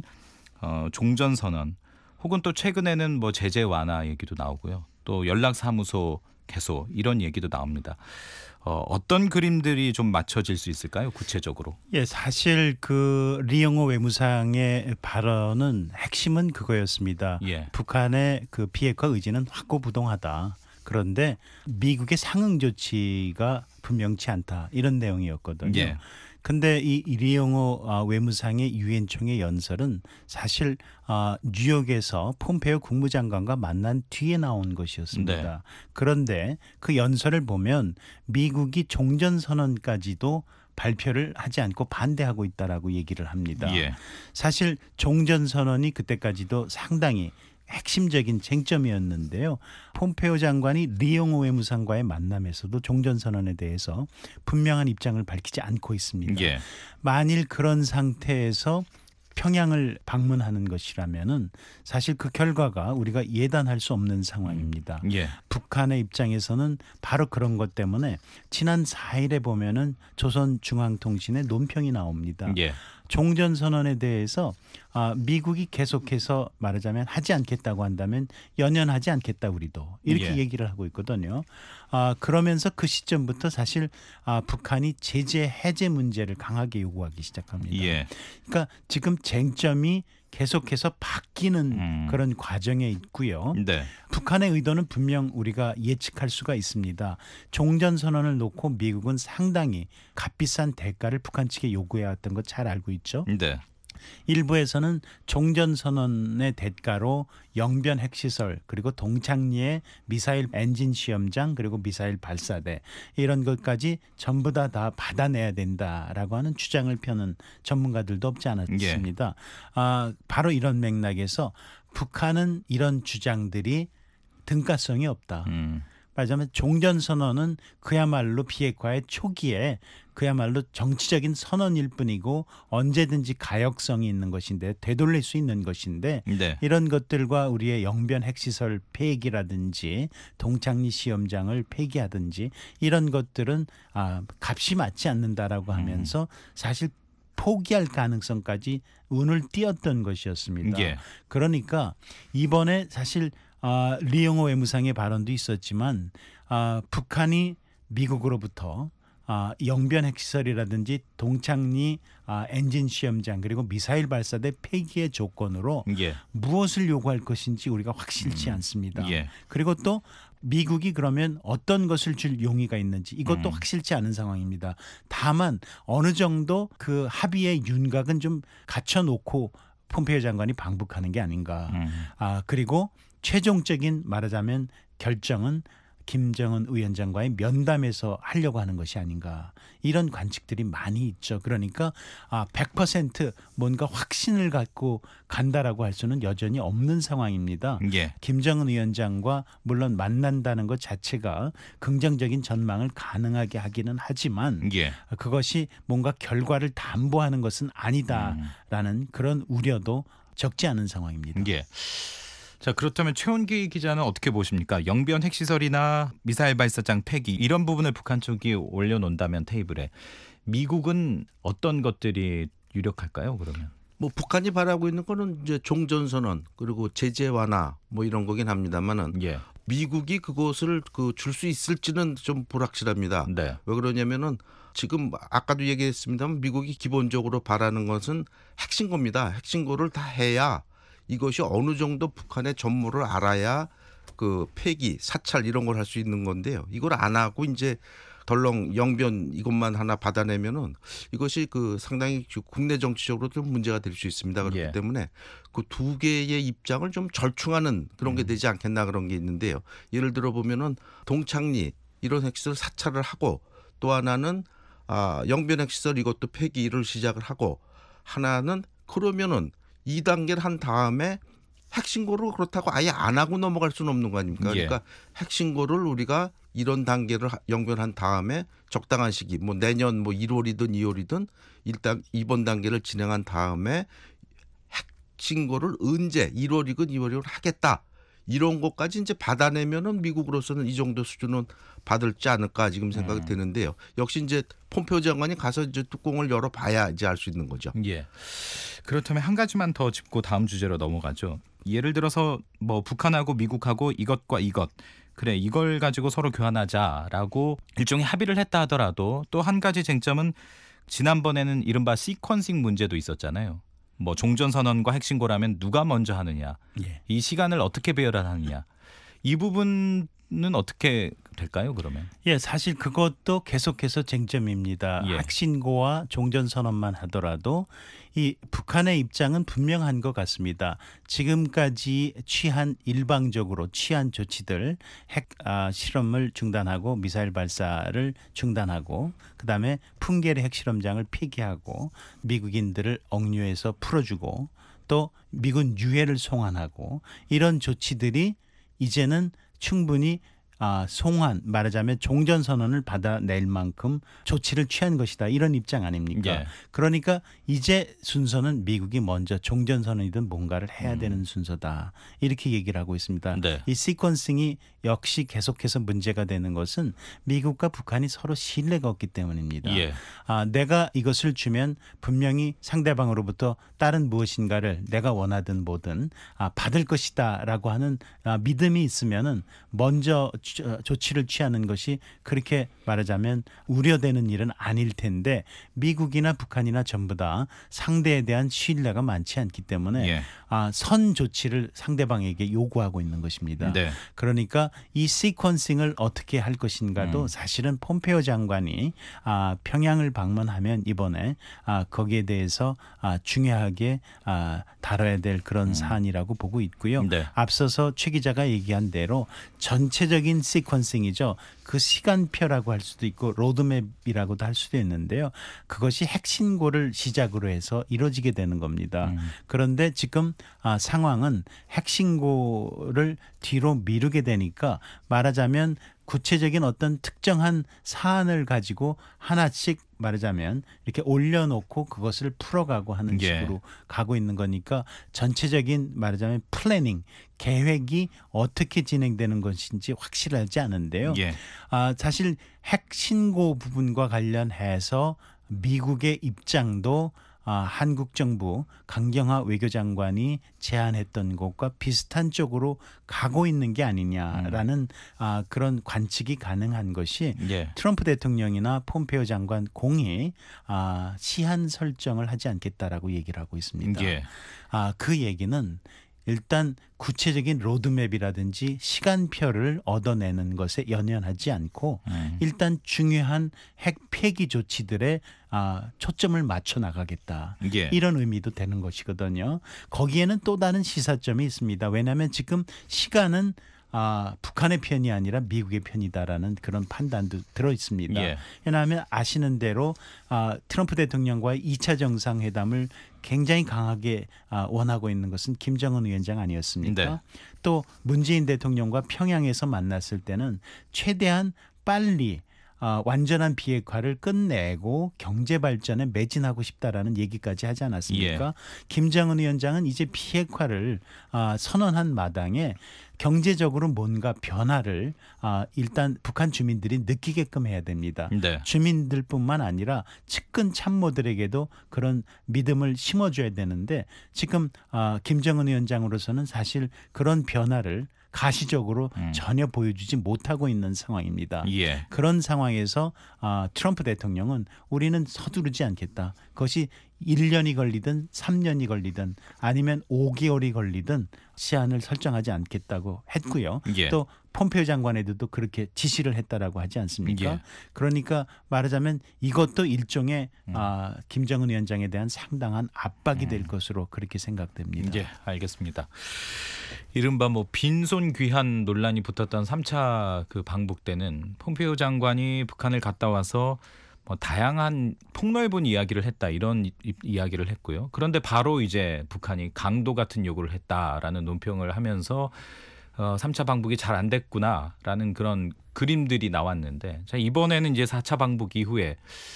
종전선언 혹은 또 최근에는 뭐 제재 완화 얘기도 나오고요. 또 연락사무소 개소 이런 얘기도 나옵니다. 어떤 그림들이 좀 맞춰질 수 있을까요? 구체적으로. 예, 사실 그 리용호 외무상의 발언은 핵심은 그거였습니다. 예. 북한의 그 비핵화 의지는 확고부동하다. 그런데 미국의 상응 조치가 분명치 않다. 이런 내용이었거든요. 예. 근데 이 리용호 외무상의 유엔 총회 연설은 사실 뉴욕에서 폼페이오 국무장관과 만난 뒤에 나온 것이었습니다. 네. 그런데 그 연설을 보면 미국이 종전선언까지도 발표를 하지 않고 반대하고 있다라고 얘기를 합니다. 예. 사실 종전선언이 그때까지도 상당히 핵심적인 쟁점이었는데요. 폼페이오 장관이 리용호 외무상과의 만남에서도 종전선언에 대해서 분명한 입장을 밝히지 않고 있습니다. 예. 만일 그런 상태에서 평양을 방문하는 것이라면은 사실 그 결과가 우리가 예단할 수 없는 상황입니다. 예. 북한의 입장에서는 바로 그런 것 때문에 지난 4일에 보면은 조선중앙통신의 논평이 나옵니다. 예. 종전선언에 대해서 미국이 계속해서 말하자면 하지 않겠다고 한다면 연연하지 않겠다 우리도 이렇게 예. 얘기를 하고 있거든요. 그러면서 그 시점부터 사실 북한이 제재 해제 문제를 강하게 요구하기 시작합니다. 예. 그러니까 지금 쟁점이 계속해서 바뀌는 그런 과정에 있고요. 네. 북한의 의도는 분명 우리가 예측할 수가 있습니다. 종전선언을 놓고 미국은 상당히 값비싼 대가를 북한 측에 요구해왔던 거 잘 알고 있죠. 네. 일부에서는 종전선언의 대가로 영변 핵시설 그리고 동창리의 미사일 엔진 시험장 그리고 미사일 발사대 이런 것까지 전부 다 받아내야 된다라고 하는 주장을 펴는 전문가들도 없지 않았습니다. 바로 이런 맥락에서 북한은 이런 주장들이 등가성이 없다. 말하자면 종전선언은 그야말로 비핵화의 초기에 그야말로 정치적인 선언일 뿐이고 언제든지 가역성이 있는 것인데 되돌릴 수 있는 것인데 네. 이런 것들과 우리의 영변 핵시설 폐기라든지 동창리 시험장을 폐기하든지 이런 것들은 값이 맞지 않는다라고 하면서 사실 포기할 가능성까지 운을 띄었던 것이었습니다. 예. 그러니까 이번에 사실 리용호 외무상의 발언도 있었지만 북한이 미국으로부터 영변 핵시설이라든지 동창리 엔진 시험장 그리고 미사일 발사대 폐기의 조건으로 예. 무엇을 요구할 것인지 우리가 확실치 않습니다. 예. 그리고 또 미국이 그러면 어떤 것을 줄 용의가 있는지 이것도 확실치 않은 상황입니다. 다만 어느 정도 그 합의의 윤곽은 좀 갖춰놓고 폼페이오 장관이 방북하는 게 아닌가. 그리고 최종적인 말하자면 결정은 김정은 위원장과의 면담에서 하려고 하는 것이 아닌가. 이런 관측들이 많이 있죠. 그러니까 100% 뭔가 확신을 갖고 간다라고 할 수는 여전히 없는 상황입니다. 예. 김정은 위원장과 물론 만난다는 것 자체가 긍정적인 전망을 가능하게 하기는 하지만 예. 그것이 뭔가 결과를 담보하는 것은 아니다라는 그런 우려도 적지 않은 상황입니다. 예. 자, 그렇다면 최원기 기자는 어떻게 보십니까? 영변 핵시설이나 미사일 발사장 폐기 이런 부분을 북한 쪽이 올려놓는다면 테이블에 미국은 어떤 것들이 유력할까요? 그러면 뭐 북한이 바라고 있는 거는 이제 종전선언 그리고 제재 완화 뭐 이런 거긴 합니다만은 예. 미국이 그것을 줄 수 있을지는 좀 불확실합니다. 네. 왜 그러냐면은 지금 아까도 얘기했습니다만 미국이 기본적으로 바라는 것은 핵신고입니다. 핵신고를 다 해야 이것이 어느 정도 북한의 전모를 알아야 그 폐기, 사찰 이런 걸 할 수 있는 건데요. 이걸 안 하고 이제 덜렁 영변 이것만 하나 받아내면은 이것이 그 상당히 국내 정치적으로 좀 문제가 될 수 있습니다. 그렇기 예. 때문에 그 두 개의 입장을 좀 절충하는 그런 게 되지 않겠나 그런 게 있는데요. 예를 들어 보면은 동창리 이런 핵시설 사찰을 하고 또 하나는 영변 핵시설 이것도 폐기를 시작을 하고 하나는 그러면은 2단계를 한 다음에 핵신고를 그렇다고 아예 안 하고 넘어갈 수는 없는 거 아닙니까? 예. 그러니까 핵신고를 우리가 이런 단계를 영변한 다음에 적당한 시기 뭐 내년 뭐 1월이든 2월이든 일단 이번 단계를 진행한 다음에 핵신고를 언제 1월이든 2월이든 하겠다. 이런 것까지 이제 받아내면은 미국으로서는 이 정도 수준은 받을지 않을까 지금 생각이 되는데요. 역시 이제 폼페이오 장관이 가서 이제 뚜껑을 열어봐야 이제 알 수 있는 거죠. 예. 그렇다면 한 가지만 더 짚고 다음 주제로 넘어가죠. 예를 들어서 뭐 북한하고 미국하고 이것과 이것 그래 이걸 가지고 서로 교환하자라고 일종의 합의를 했다 하더라도 또 한 가지 쟁점은 지난번에는 이른바 시퀀싱 문제도 있었잖아요. 뭐 종전선언과 핵신고라면 누가 먼저 하느냐, 예. 이 시간을 어떻게 배열하느냐, 이 부분은 어떻게 될까요? 그러면 예, 사실 그것도 계속해서 쟁점입니다. 예. 핵신고와 종전선언만 하더라도 이 북한의 입장은 분명한 것 같습니다. 지금까지 일방적으로 취한 조치들, 핵 실험을 중단하고 미사일 발사를 중단하고 그다음에 풍계리 핵실험장을 폐기하고 미국인들을 억류해서 풀어주고 또 미군 유해를 송환하고 이런 조치들이 이제는 충분히 송환 말하자면 종전선언을 받아낼 만큼 조치를 취한 것이다. 이런 입장 아닙니까? 예. 그러니까 이제 순서는 미국이 먼저 종전선언이든 뭔가를 해야 되는 순서다. 이렇게 얘기를 하고 있습니다. 네. 이 시퀀싱이 역시 계속해서 문제가 되는 것은 미국과 북한이 서로 신뢰가 없기 때문입니다. 예. 내가 이것을 주면 분명히 상대방으로부터 다른 무엇인가를 내가 원하든 뭐든 받을 것이다라고 하는 믿음이 있으면은 먼저 조치를 취하는 것이 그렇게 말하자면 우려되는 일은 아닐 텐데 미국이나 북한이나 전부 다 상대에 대한 신뢰가 많지 않기 때문에 예. 선 조치를 상대방에게 요구하고 있는 것입니다. 네. 그러니까 이 시퀀싱을 어떻게 할 것인가도 사실은 폼페오 장관이 평양을 방문하면 이번에 거기에 대해서 중요하게 다뤄야 될 그런 사안이라고 보고 있고요. 네. 앞서서 최 기자가 얘기한 대로 전체적인 시퀀싱이죠. 그 시간표라고 할 수도 있고 로드맵이라고도 할 수도 있는데요. 그것이 핵신고를 시작으로 해서 이루어지게 되는 겁니다. 그런데 지금 상황은 핵신고를 뒤로 미루게 되니까 말하자면 구체적인 어떤 특정한 사안을 가지고 하나씩 말하자면 이렇게 올려놓고 그것을 풀어가고 하는 예. 식으로 가고 있는 거니까 전체적인 말하자면 플래닝, 계획이 어떻게 진행되는 것인지 확실하지 않은데요. 예. 사실 핵신고 부분과 관련해서 미국의 입장도 한국 정부 강경화 외교장관이 제안했던 것과 비슷한 쪽으로 가고 있는 게 아니냐라는 그런 관측이 가능한 것이 예. 트럼프 대통령이나 폼페오 장관 공이 시한 설정을 하지 않겠다라고 얘기를 하고 있습니다. 예. 그 얘기는 일단 구체적인 로드맵이라든지 시간표를 얻어내는 것에 연연하지 않고 일단 중요한 핵 폐기 조치들에 초점을 맞춰 나가겠다. 예. 이런 의미도 되는 것이거든요. 거기에는 또 다른 시사점이 있습니다. 왜냐하면 지금 시간은 북한의 편이 아니라 미국의 편이다라는 그런 판단도 들어 있습니다. 예. 왜냐하면 아시는 대로 트럼프 대통령과의 2차 정상회담을 굉장히 강하게 원하고 있는 것은 김정은 위원장 아니었습니까? 네. 또 문재인 대통령과 평양에서 만났을 때는 최대한 빨리 완전한 비핵화를 끝내고 경제 발전에 매진하고 싶다라는 얘기까지 하지 않았습니까? 예. 김정은 위원장은 이제 비핵화를 선언한 마당에 경제적으로 뭔가 변화를 일단 북한 주민들이 느끼게끔 해야 됩니다. 네. 주민들뿐만 아니라 측근 참모들에게도 그런 믿음을 심어줘야 되는데 지금 김정은 위원장으로서는 사실 그런 변화를 가시적으로 전혀 보여주지 못하고 있는 상황입니다. 예. 그런 상황에서 트럼프 대통령은 우리는 서두르지 않겠다. 그것이 1년이 걸리든 3년이 걸리든 아니면 5개월이 걸리든 시한을 설정하지 않겠다고 했고요. 예. 또 폼페오 장관에도 그렇게 지시를 했다라고 하지 않습니까? 예. 그러니까 말하자면 이것도 일종의 김정은 위원장에 대한 상당한 압박이 될 것으로 그렇게 생각됩니다. 예, 알겠습니다. 이른바 빈손 귀환 논란이 붙었던 3차 그 방북 때는 폼페오 장관이 북한을 갔다 와서 다양한 폭넓은 이야기를 했다 이런 이야기를 했고요. 그런데 바로 이제 북한이 강도 같은 요구를 했다라는 논평을 하면서 3차 방북이 잘 안 됐구나라는 그런 그림들이 나왔는데 자, 이번에는 이제 4차 방북 이후에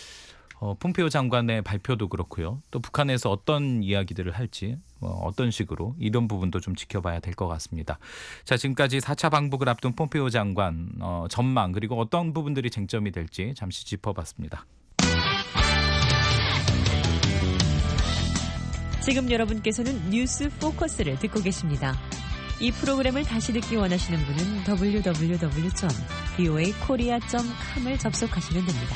폼페오 장관의 발표도 그렇고요. 또 북한에서 어떤 이야기들을 할지 어떤 식으로 이런 부분도 좀 지켜봐야 될 것 같습니다. 자, 지금까지 4차 방북을 앞둔 폼페오 장관 전망 그리고 어떤 부분들이 쟁점이 될지 잠시 짚어봤습니다. 지금 여러분께서는 뉴스 포커스를 듣고 계십니다. 이 프로그램을 다시 듣기 원하시는 분은 www.voakorea.com을 접속하시면 됩니다.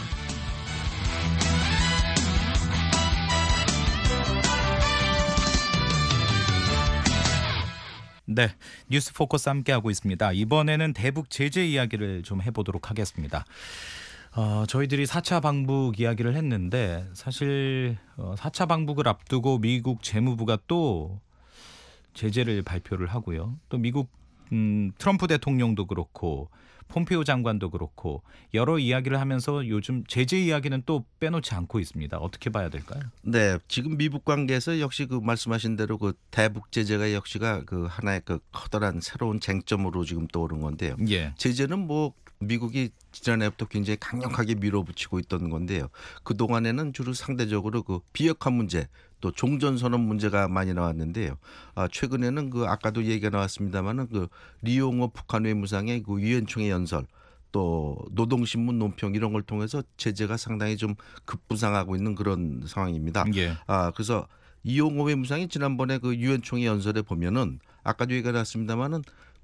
네, 뉴스 포커스 함께하고 있습니다. 이번에는 대북 제재 이야기를 좀 해보도록 하겠습니다. 저희들이 4차 방북 이야기를 했는데 사실 4차 방북을 앞두고 미국 재무부가 또 제재를 발표를 하고요. 또 미국 트럼프 대통령도 그렇고 폼페오 장관도 그렇고 여러 이야기를 하면서 요즘 제재 이야기는 또 빼놓지 않고 있습니다. 어떻게 봐야 될까요? 네, 지금 미북 관계에서 역시 그 말씀하신 대로 그 대북 제재가 역시가 그 하나의 그 커다란 새로운 쟁점으로 지금 떠오른 건데요. 예. 제재는 미국이 지난해부터 굉장히 강력하게 밀어붙이고 있던 건데요. 그 동안에는 주로 상대적으로 그 비핵화 문제 또 종전선언 문제가 많이 나왔는데요. 최근에는 그 아까도 얘기가 나왔습니다만은 그 리용호 북한 외무상의 그 유엔총회 연설 또 노동신문 논평 이런 걸 통해서 제재가 상당히 좀 급부상하고 있는 그런 상황입니다. 예. 그래서 이용호 외무상이 지난번에 그 유엔총회 연설에 보면은 아까도 얘기가 나왔습니다만은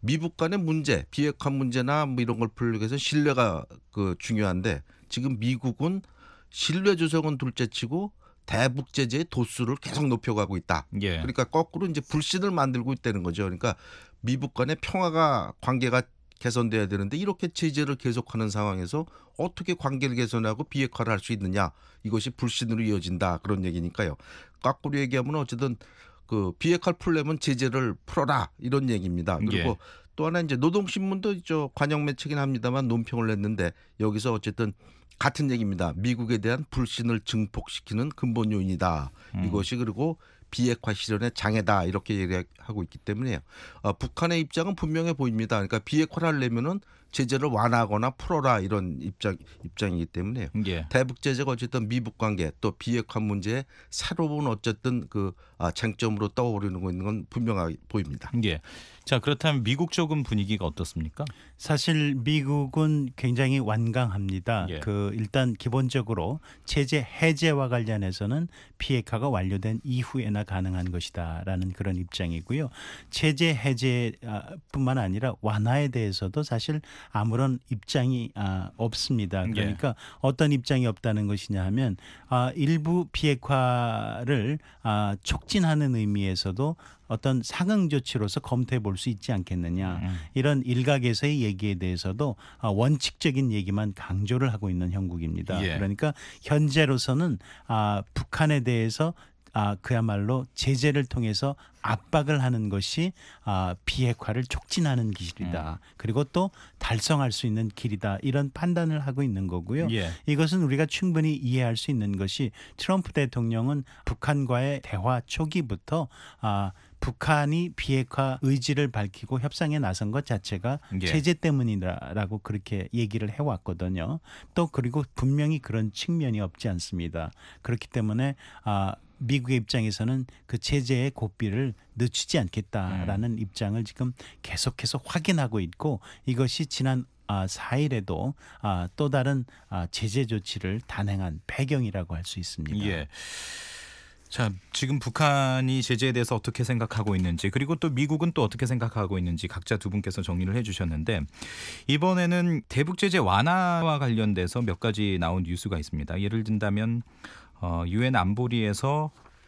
미북 간의 문제, 비핵화 문제나 뭐 이런 걸 풀기 위해서 신뢰가 그 중요한데 지금 미국은 신뢰 조성은 둘째치고 대북 제재의 도수를 계속 높여가고 있다. 예. 그러니까 거꾸로 이제 불신을 만들고 있다는 거죠. 그러니까 미북 간의 평화가 관계가 개선돼야 되는데 이렇게 제재를 계속하는 상황에서 어떻게 관계를 개선하고 비핵화를 할 수 있느냐, 이것이 불신으로 이어진다, 그런 얘기니까요. 거꾸로 얘기하면 어쨌든 그 비핵화를 풀려면 제재를 풀어라, 이런 얘기입니다. 그리고 예. 또 하나 이제 노동신문도 있죠. 관영 매체긴 합니다만 논평을 냈는데 여기서 어쨌든 같은 얘기입니다. 미국에 대한 불신을 증폭시키는 근본 요인이다. 이것이 그리고 비핵화 실현의 장애다, 이렇게 얘기하고 있기 때문에요. 북한의 입장은 분명해 보입니다. 그러니까 비핵화를 하려면은 제재를 완화하거나 풀어라, 이런 입장이기 때문에요. 예. 대북 제재가 어쨌든 미북 관계 또 비핵화 문제에 새로운 어쨌든 그 쟁점으로 떠오르는 건 분명하게 보입니다. 예. 자, 그렇다면 미국 쪽은 분위기가 어떻습니까? 사실 미국은 굉장히 완강합니다. 예. 일단 기본적으로 체제 해제와 관련해서는 비핵화가 완료된 이후에나 가능한 것이다라는 그런 입장이고요. 체제 해제뿐만 아니라 완화에 대해서도 사실 아무런 입장이 없습니다. 그러니까 어떤 입장이 없다는 것이냐 하면 일부 비핵화를 촉진하는 의미에서도 어떤 상응 조치로서 검토해 볼 수 있지 않겠느냐. 이런 일각에서의 얘기에 대해서도 원칙적인 얘기만 강조를 하고 있는 형국입니다. 예. 그러니까 현재로서는 북한에 대해서 그야말로 제재를 통해서 압박을 하는 것이 비핵화를 촉진하는 길이다. 그리고 또 달성할 수 있는 길이다. 이런 판단을 하고 있는 거고요. 예. 이것은 우리가 충분히 이해할 수 있는 것이 트럼프 대통령은 북한과의 대화 초기부터 북한이 비핵화 의지를 밝히고 협상에 나선 것 자체가 예. 제재 때문이라고 그렇게 얘기를 해왔거든요. 또 그리고 분명히 그런 측면이 없지 않습니다. 그렇기 때문에 미국의 입장에서는 그 제재의 고삐를 늦추지 않겠다라는 입장을 지금 계속해서 확인하고 있고, 이것이 지난 4일에도 또 다른 제재 조치를 단행한 배경이라고 할 수 있습니다. 예. 자, 지금 북한이 제재에 대해서 어떻게 생각하고 있는지, 그리고 또 미국은 또 어떻게 생각하고 있는지 각자 두 분께서 정리를 해주셨는데, 이번에는 대북 제재 완화와 관련돼서 몇 가지 나온 뉴스가 있습니다. 예를 든다면 유엔 안보리에서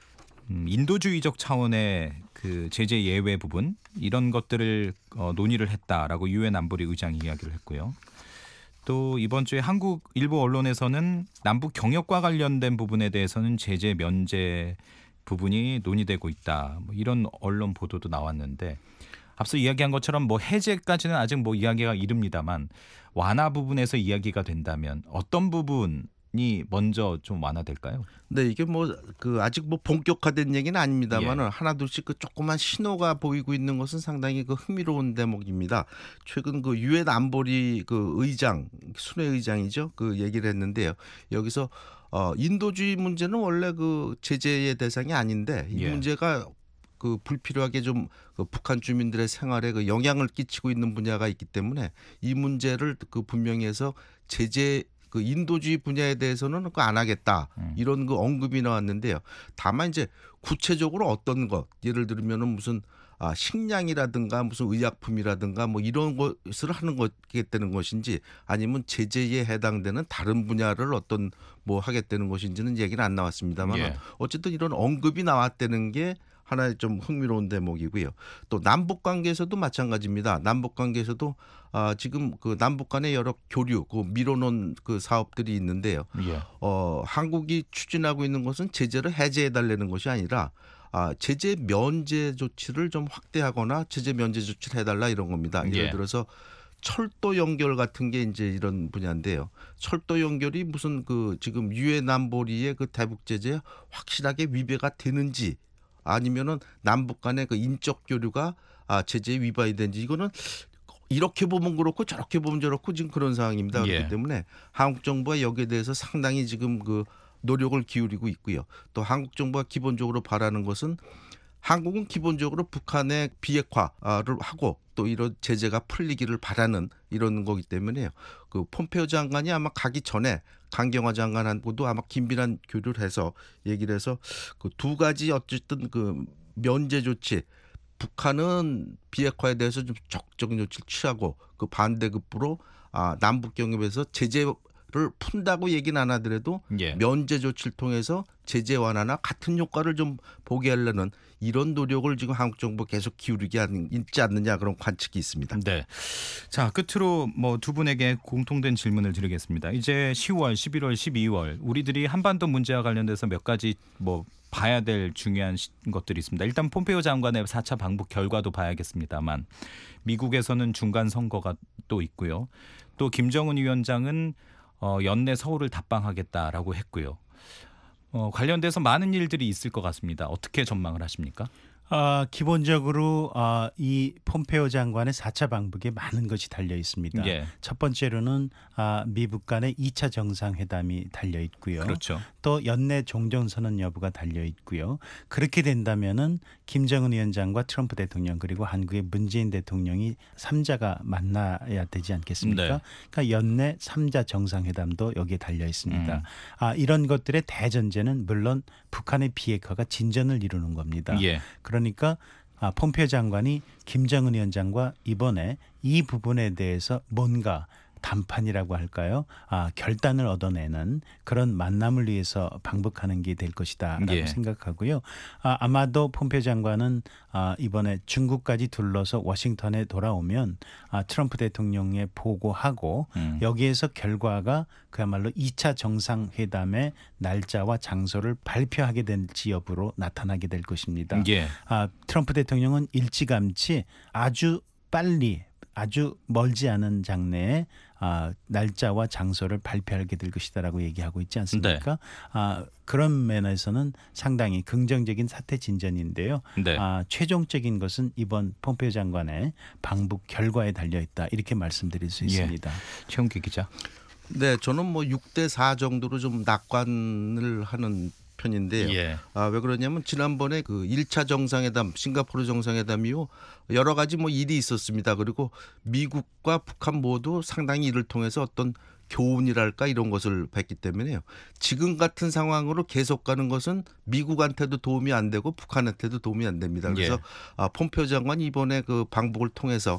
인도주의적 차원의 그 제재 예외 부분, 이런 것들을 논의를 했다라고 유엔 안보리 의장이 이야기를 했고요. 또 이번 주에 한국 일부 언론에서는 남북 경협과 관련된 부분에 대해서는 제재 면제 부분이 논의되고 있다, 뭐 이런 언론 보도도 나왔는데, 앞서 이야기한 것처럼 뭐 해제까지는 아직 뭐 이야기가 이릅니다만 완화 부분에서 이야기가 된다면 어떤 부분이 먼저 좀 완화될까요? 네, 이게 뭐 그 아직 뭐 본격화된 얘기는 아닙니다만은 하나둘씩 그 조그만 신호가 보이고 있는 것은 상당히 그 흥미로운 대목입니다. 최근 그 유엔 안보리 그 의장, 순회 의장이죠, 그 얘기를 했는데요. 여기서 인도주의 문제는 원래 그 제재의 대상이 아닌데 이 문제가 그 불필요하게 좀 그 북한 주민들의 생활에 그 영향을 끼치고 있는 분야가 있기 때문에 이 문제를 그 분명히 해서 제재 그 인도주의 분야에 대해서는 그 안 하겠다, 이런 그 언급이 나왔는데요. 다만 이제 구체적으로 어떤 것, 예를 들면은 무슨 식량이라든가 무슨 의약품이라든가 뭐 이런 것을 하는 거겠다는 것인지, 아니면 제재에 해당되는 다른 분야를 어떤 뭐 하겠다는 것인지는 얘기는 안 나왔습니다만 어쨌든 이런 언급이 나왔다는 게 하나의 좀 흥미로운 대목이고요. 또 남북 관계에서도 마찬가지입니다. 남북 관계에서도 지금 그 남북 간의 여러 교류, 그 미뤄놓은 그 사업들이 있는데요. 한국이 추진하고 있는 것은 제재를 해제해 달라는 것이 아니라 제재 면제 조치를 좀 확대하거나 제재 면제 조치를 해달라, 이런 겁니다. 예를 들어서 철도 연결 같은 게 이제 이런 분야인데요. 철도 연결이 무슨 그 지금 유엔 안보리의 그 대북 제재에 확실하게 위배가 되는지, 아니면은 남북 간의 그 인적 교류가 제재에 위반이 되는지, 이거는 이렇게 보면 그렇고 저렇게 보면 저렇고 지금 그런 상황입니다. 그렇기 때문에 한국 정부가 여기에 대해서 상당히 지금 그 노력을 기울이고 있고요. 또 한국 정부가 기본적으로 바라는 것은, 한국은 기본적으로 북한의 비핵화를 하고 또 이런 제재가 풀리기를 바라는 이런 거기 때문에요. 그 폼페오 장관이 아마 가기 전에 강경화 장관하고도 아마 긴밀한 교류를 해서 얘기를 해서 그 두 가지 어쨌든 그 면제 조치, 북한은 비핵화에 대해서 좀 적극적인 조치를 취하고 그 반대급부로 남북 경협에서 제재를 푼다고 얘기는 안 하더라도 예. 면제 조치를 통해서 제재 완화나 같은 효과를 좀 보게 하려는 이런 노력을 지금 한국 정부 계속 기울이지 있지 않느냐 그런 관측이 있습니다. 네. 자, 끝으로 뭐 두 분에게 공통된 질문을 드리겠습니다. 이제 10월, 11월, 12월 우리들이 한반도 문제와 관련돼서 몇 가지 뭐 봐야 될 중요한 것들이 있습니다. 일단 폼페이오 장관의 4차 방북 결과도 봐야겠습니다만 미국에서는 중간 선거가 또 있고요. 또 김정은 위원장은 연내 서울을 답방하겠다라고 했고요. 관련돼서 많은 일들이 있을 것 같습니다. 어떻게 전망을 하십니까? 기본적으로 이 폼페이오 장관의 4차 방북에 많은 것이 달려 있습니다. 예. 첫 번째로는 미북 간의 2차 정상회담이 달려 있고요. 그렇죠. 또 연내 종전선언 여부가 달려 있고요. 그렇게 된다면은 김정은 위원장과 트럼프 대통령 그리고 한국의 문재인 대통령이 3자가 만나야 되지 않겠습니까? 네. 그러니까 연내 3자 정상회담도 여기에 달려 있습니다. 이런 것들의 대전제는 물론 북한의 비핵화가 진전을 이루는 겁니다. 예. 그러니까 폼페이오 장관이 김정은 위원장과 이번에 이 부분에 대해서 뭔가 담판이라고 할까요? 결단을 얻어내는 그런 만남을 위해서 방북하는 게 될 것이다라고 예. 생각하고요. 아마도 폼페이오 장관은 이번에 중국까지 둘러서 워싱턴에 돌아오면 트럼프 대통령에 보고하고 여기에서 결과가 그야말로 2차 정상회담의 날짜와 장소를 발표하게 될지 여부로 나타나게 될 것입니다. 예. 트럼프 대통령은 일찌감치 아주 빨리 아주 멀지 않은 장래에 날짜와 장소를 발표하게 될 것이다라고 얘기하고 있지 않습니까? 네. 그런 면에서는 상당히 긍정적인 사태 진전인데요. 네. 최종적인 것은 이번 폼페이오 장관의 방북 결과에 달려 있다 이렇게 말씀드릴 수 있습니다. 최홍기 기자. 네, 저는 뭐 6대4 정도로 좀 낙관을 하는 편인데요. 예. 왜 그러냐면 지난번에 그 1차 정상회담, 싱가포르 정상회담 이후 여러 가지 뭐 일이 있었습니다. 그리고 미국과 북한 모두 상당히 이를 통해서 어떤 교훈이랄까 이런 것을 뵀기 때문에요. 지금 같은 상황으로 계속 가는 것은 미국한테도 도움이 안 되고 북한한테도 도움이 안 됩니다. 그래서 폼페이오 장관이 이번에 그 방북을 통해서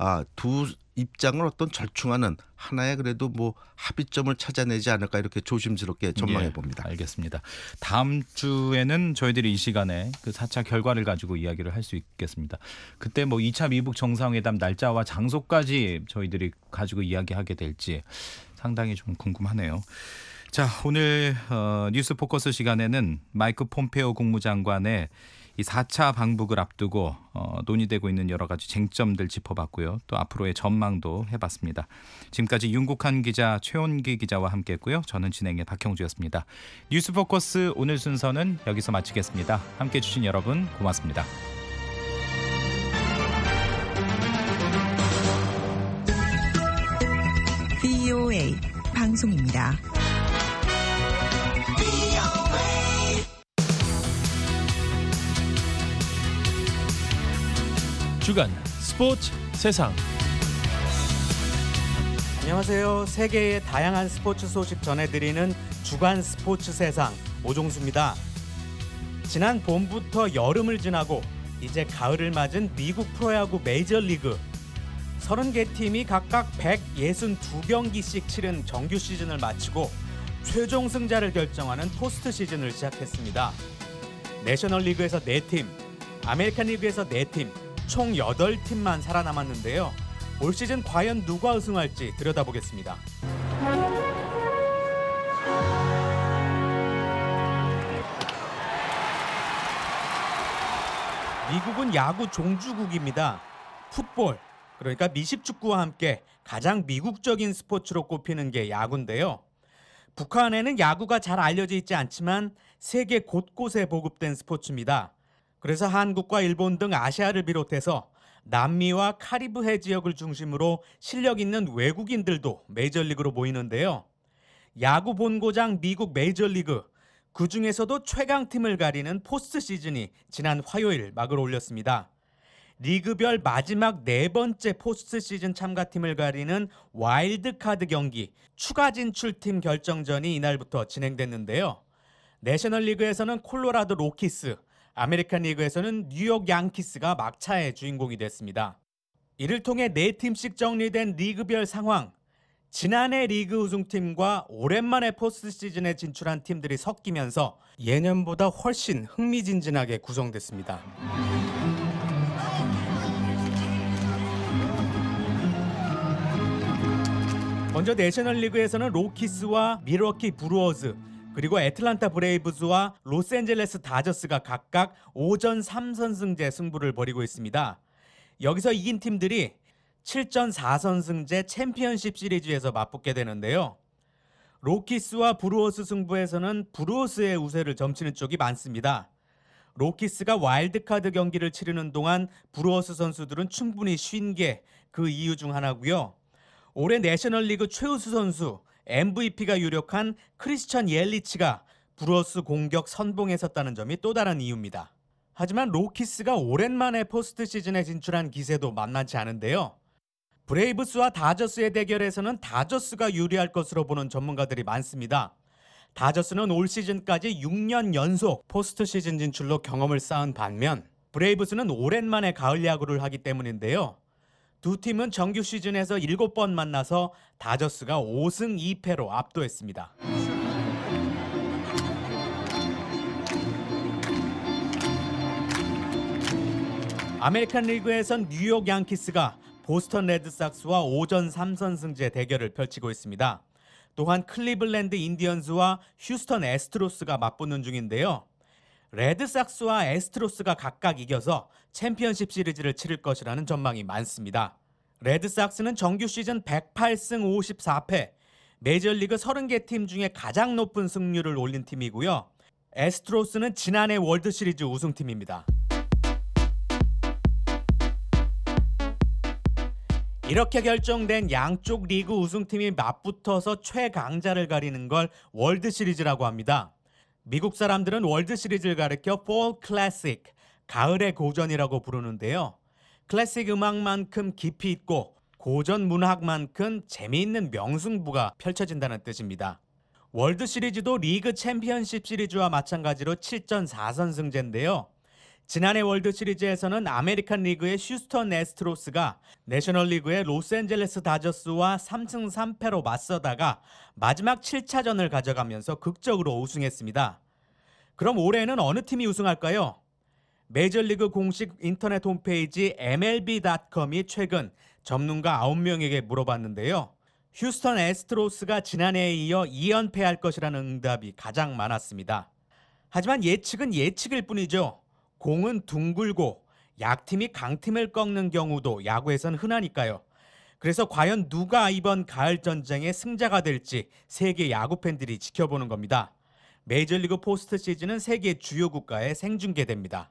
두 입장을 어떤 절충하는 하나의 그래도 뭐 합의점을 찾아내지 않을까 이렇게 조심스럽게 전망해 봅니다. 알겠습니다. 다음 주에는 저희들이 이 시간에 그 4차 결과를 가지고 이야기를 할 수 있겠습니다. 그때 뭐 2차 미북 정상회담 날짜와 장소까지 저희들이 가지고 이야기하게 될지 상당히 좀 궁금하네요. 자, 오늘 뉴스 포커스 시간에는 마이크 폼페이오 국무장관의 이 4차 방북을 앞두고 논의되고 있는 여러 가지 쟁점들 짚어봤고요. 또 앞으로의 전망도 해봤습니다. 지금까지 윤국한 기자, 최원기 기자와 함께했고요. 저는 진행의 박형주였습니다. 뉴스 포커스 오늘 순서는 여기서 마치겠습니다. 함께해 주신 여러분 고맙습니다. VOA 방송입니다. 주간 스포츠 세상. 안녕하세요. 세계의 다양한 스포츠 소식 전해드리는 주간 스포츠 세상 오종수입니다. 지난 봄부터 여름을 지나고 이제 가을을 맞은 미국 프로야구 메이저리그 30개 팀이 각각 162경기씩 치른 정규 시즌을 마치고 최종 승자를 결정하는 포스트 시즌을 시작했습니다. 내셔널리그에서 4팀, 아메리칸 리그에서 4팀, 총 8팀만 살아남았는데요. 올 시즌 과연 누가 우승할지 들여다보겠습니다. 미국은 야구 종주국입니다. 풋볼, 그러니까 미식축구와 함께 가장 미국적인 스포츠로 꼽히는 게 야구인데요. 북한에는 야구가 잘 알려져 있지 않지만 세계 곳곳에 보급된 스포츠입니다. 그래서 한국과 일본 등 아시아를 비롯해서 남미와 카리브해 지역을 중심으로 실력 있는 외국인들도 메이저리그로 모이는데요. 야구 본고장 미국 메이저리그, 그중에서도 최강팀을 가리는 포스트 시즌이 지난 화요일 막을 올렸습니다. 리그별 마지막 4번째 포스트 시즌 참가팀을 가리는 와일드카드 경기, 추가 진출팀 결정전이 이날부터 진행됐는데요. 내셔널리그에서는 콜로라도 로키스, 아메리칸 리그에서는 뉴욕 양키스가 막차의 주인공이 됐습니다. 이를 통해 4팀씩 정리된 리그별 상황, 지난해 리그 우승팀과 오랜만에 포스트시즌에 진출한 팀들이 섞이면서 예년보다 훨씬 흥미진진하게 구성됐습니다. 먼저 내셔널리그에서는 로키스와 밀워키 브루어즈, 그리고 애틀란타 브레이브스와 로스앤젤레스 다저스가 각각 오전 3선승제 승부를 벌이고 있습니다. 여기서 이긴 팀들이 7전 4선승제 챔피언십 시리즈에서 맞붙게 되는데요. 로키스와 브루어스 승부에서는 브루어스의 우세를 점치는 쪽이 많습니다. 로키스가 와일드카드 경기를 치르는 동안 브루어스 선수들은 충분히 쉰 게 그 이유 중 하나고요. 올해 내셔널리그 최우수 선수 MVP가 유력한 크리스천 옐리치가 브루어스 공격 선봉에 섰다는 점이 또 다른 이유입니다. 하지만 로키스가 오랜만에 포스트 시즌에 진출한 기세도 만만치 않은데요. 브레이브스와 다저스의 대결에서는 다저스가 유리할 것으로 보는 전문가들이 많습니다. 다저스는 올 시즌까지 6년 연속 포스트 시즌 진출로 경험을 쌓은 반면 브레이브스는 오랜만에 가을 야구를 하기 때문인데요. 두 팀은 정규 시즌에서 7번 만나서 다저스가 5승 2패로 압도했습니다. 아메리칸 리그에선 뉴욕 양키스가 보스턴 레드삭스와 오전 3선승제 대결을 펼치고 있습니다. 또한 클리블랜드 인디언스와 휴스턴 애스트로스가 맞붙는 중인데요. 레드삭스와 애스트로스가 각각 이겨서 챔피언십 시리즈를 치를 것이라는 전망이 많습니다. 레드삭스는 정규 시즌 108승 54패, 메이저리그 30개 팀 중에 가장 높은 승률을 올린 팀이고요. 애스트로스는 지난해 월드시리즈 우승팀입니다. 이렇게 결정된 양쪽 리그 우승팀이 맞붙어서 최강자를 가리는 걸 월드시리즈라고 합니다. 미국 사람들은 월드시리즈를 가리켜 Fall Classic, 가을의 고전이라고 부르는데요. 클래식 음악만큼 깊이 있고 고전 문학만큼 재미있는 명승부가 펼쳐진다는 뜻입니다. 월드시리즈도 리그 챔피언십 시리즈와 마찬가지로 7전 4선승제인데요. 지난해 월드시리즈에서는 아메리칸 리그의 휴스턴 애스트로스가 내셔널리그의 로스앤젤레스 다저스와 3승 3패로 맞서다가 마지막 7차전을 가져가면서 극적으로 우승했습니다. 그럼 올해는 어느 팀이 우승할까요? 메이저리그 공식 인터넷 홈페이지 MLB.com이 최근 전문가 9명에게 물어봤는데요. 휴스턴 애스트로스가 지난해에 이어 2연패할 것이라는 응답이 가장 많았습니다. 하지만 예측은 예측일 뿐이죠. 공은 둥글고 약팀이 강팀을 꺾는 경우도 야구에선 흔하니까요. 그래서 과연 누가 이번 가을 전쟁의 승자가 될지 세계 야구 팬들이 지켜보는 겁니다. 메이저리그 포스트 시즌은 세계 주요 국가에 생중계됩니다.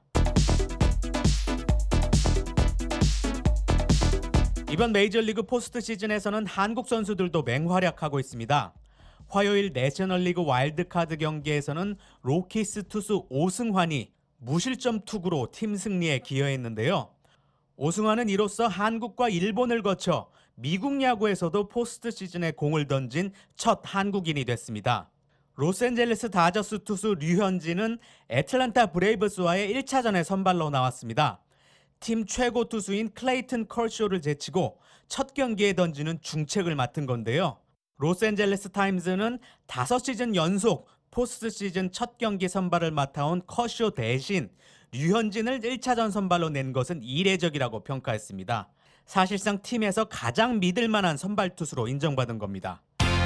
이번 메이저리그 포스트 시즌에서는 한국 선수들도 맹활약하고 있습니다. 화요일 내셔널리그 와일드카드 경기에서는 로키스 투수 오승환이 무실점 투구로 팀 승리에 기여했는데요. 오승환은 이로써 한국과 일본을 거쳐 미국 야구에서도 포스트 시즌에 공을 던진 첫 한국인이 됐습니다. 로스앤젤레스 다저스 투수 류현진은 애틀란타 브레이브스와의 1차전에 선발로 나왔습니다. 팀 최고 투수인 클레이튼 컬쇼를 제치고 첫 경기에 던지는 중책을 맡은 건데요. 로스앤젤레스 타임즈는 5시즌 연속 포스트 시즌 첫 경기 선발을 맡아온 컬쇼 대신 류현진을 1차전 선발로 낸 것은 이례적이라고 평가했습니다. 사실상 팀에서 가장 믿을 만한 선발 투수로 인정받은 겁니다.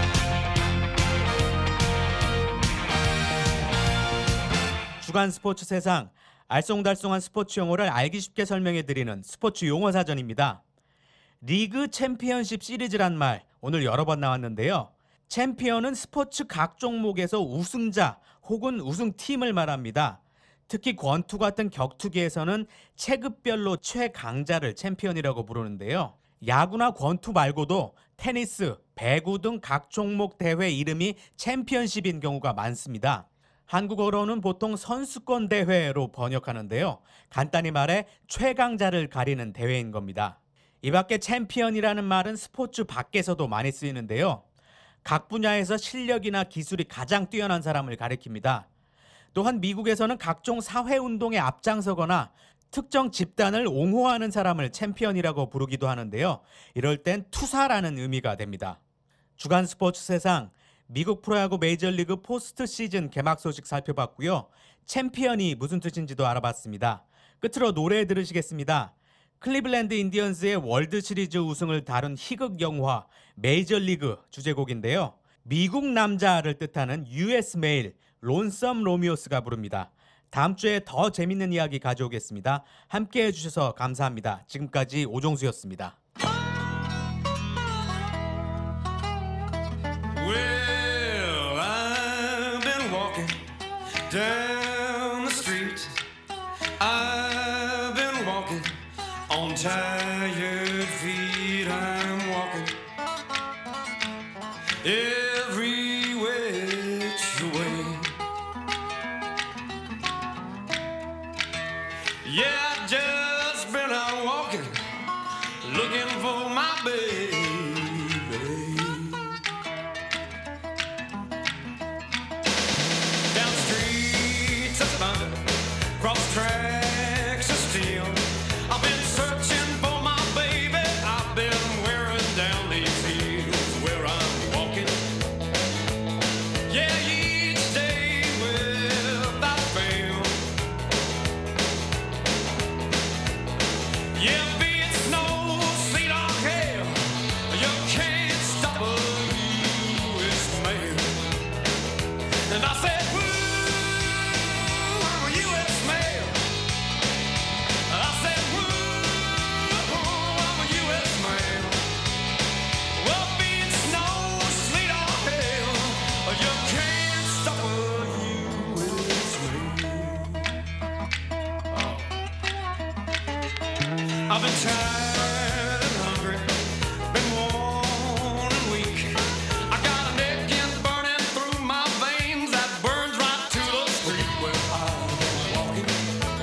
주간 스포츠 세상, 알쏭달쏭한 스포츠 용어를 알기 쉽게 설명해드리는 스포츠 용어 사전입니다. 리그 챔피언십 시리즈란 말 오늘 여러 번 나왔는데요. 챔피언은 스포츠 각 종목에서 우승자 혹은 우승팀을 말합니다. 특히 권투 같은 격투기에서는 체급별로 최강자를 챔피언이라고 부르는데요. 야구나 권투 말고도 테니스, 배구 등 각 종목 대회 이름이 챔피언십인 경우가 많습니다. 한국어로는 보통 선수권 대회로 번역하는데요. 간단히 말해 최강자를 가리는 대회인 겁니다. 이 밖에 챔피언이라는 말은 스포츠 밖에서도 많이 쓰이는데요. 각 분야에서 실력이나 기술이 가장 뛰어난 사람을 가리킵니다. 또한 미국에서는 각종 사회운동에 앞장서거나 특정 집단을 옹호하는 사람을 챔피언이라고 부르기도 하는데요. 이럴 땐 투사라는 의미가 됩니다. 주간 스포츠 세상, 미국 프로야구 메이저리그 포스트 시즌 개막 소식 살펴봤고요. 챔피언이 무슨 뜻인지도 알아봤습니다. 끝으로 노래 들으시겠습니다. 클리블랜드 인디언스의 월드 시리즈 우승을 다룬 희극 영화 메이저리그 주제곡인데요. 미국 남자를 뜻하는 US 메일 론썸 로미오스가 부릅니다. 다음 주에 더 재밌는 이야기 가져오겠습니다. 함께 해주셔서 감사합니다. 지금까지 오종수였습니다. Well, I've been walking down the street. I've been walking on tired feet. I'm walking every which way. Yeah, I've just been out walking, looking for my baby. Down the streets of London, cross tracks of steel. I've been searching for my baby. I've been wearing down these fields where I'm walking. Yeah, each day without fail. Yeah, be it snow, sleet or hail, you can't stop a U.S. mail. And I said, woo, I'm a U.S. mail. I said, woo, I'm a U.S. mail. Well, be it snow, sleet or hail, you can't stop a U.S. mail. I've been tired and hungry, been worn and weak. I got an aching burning through my veins that burns right to the street where I've been walking.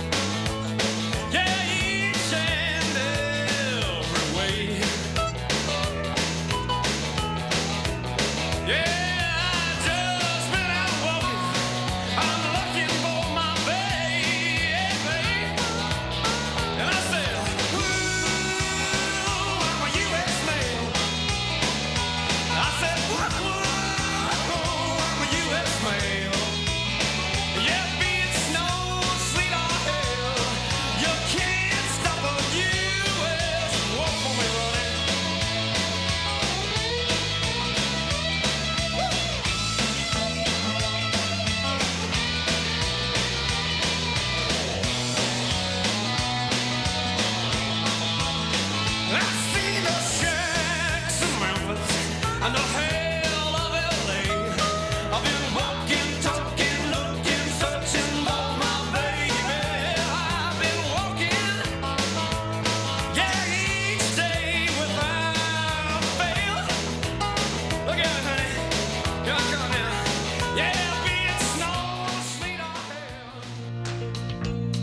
Yeah, each and every way. Yeah, I just been out walking. I'm looking for my baby. And I said, I'm a U.S. mail. I said, I'm a U.S. mail. Yeah, be it snow, sleet or hail, you can't stop a U.S. Walk for me, running. I've seen the shacks in Memphis and the hell of L.A. I've been walking, talking, looking, searching for my baby. I've been walking, yeah, each day without fail. Look at it, honey. Here I come now. Yeah, be it snow, sleet or hail.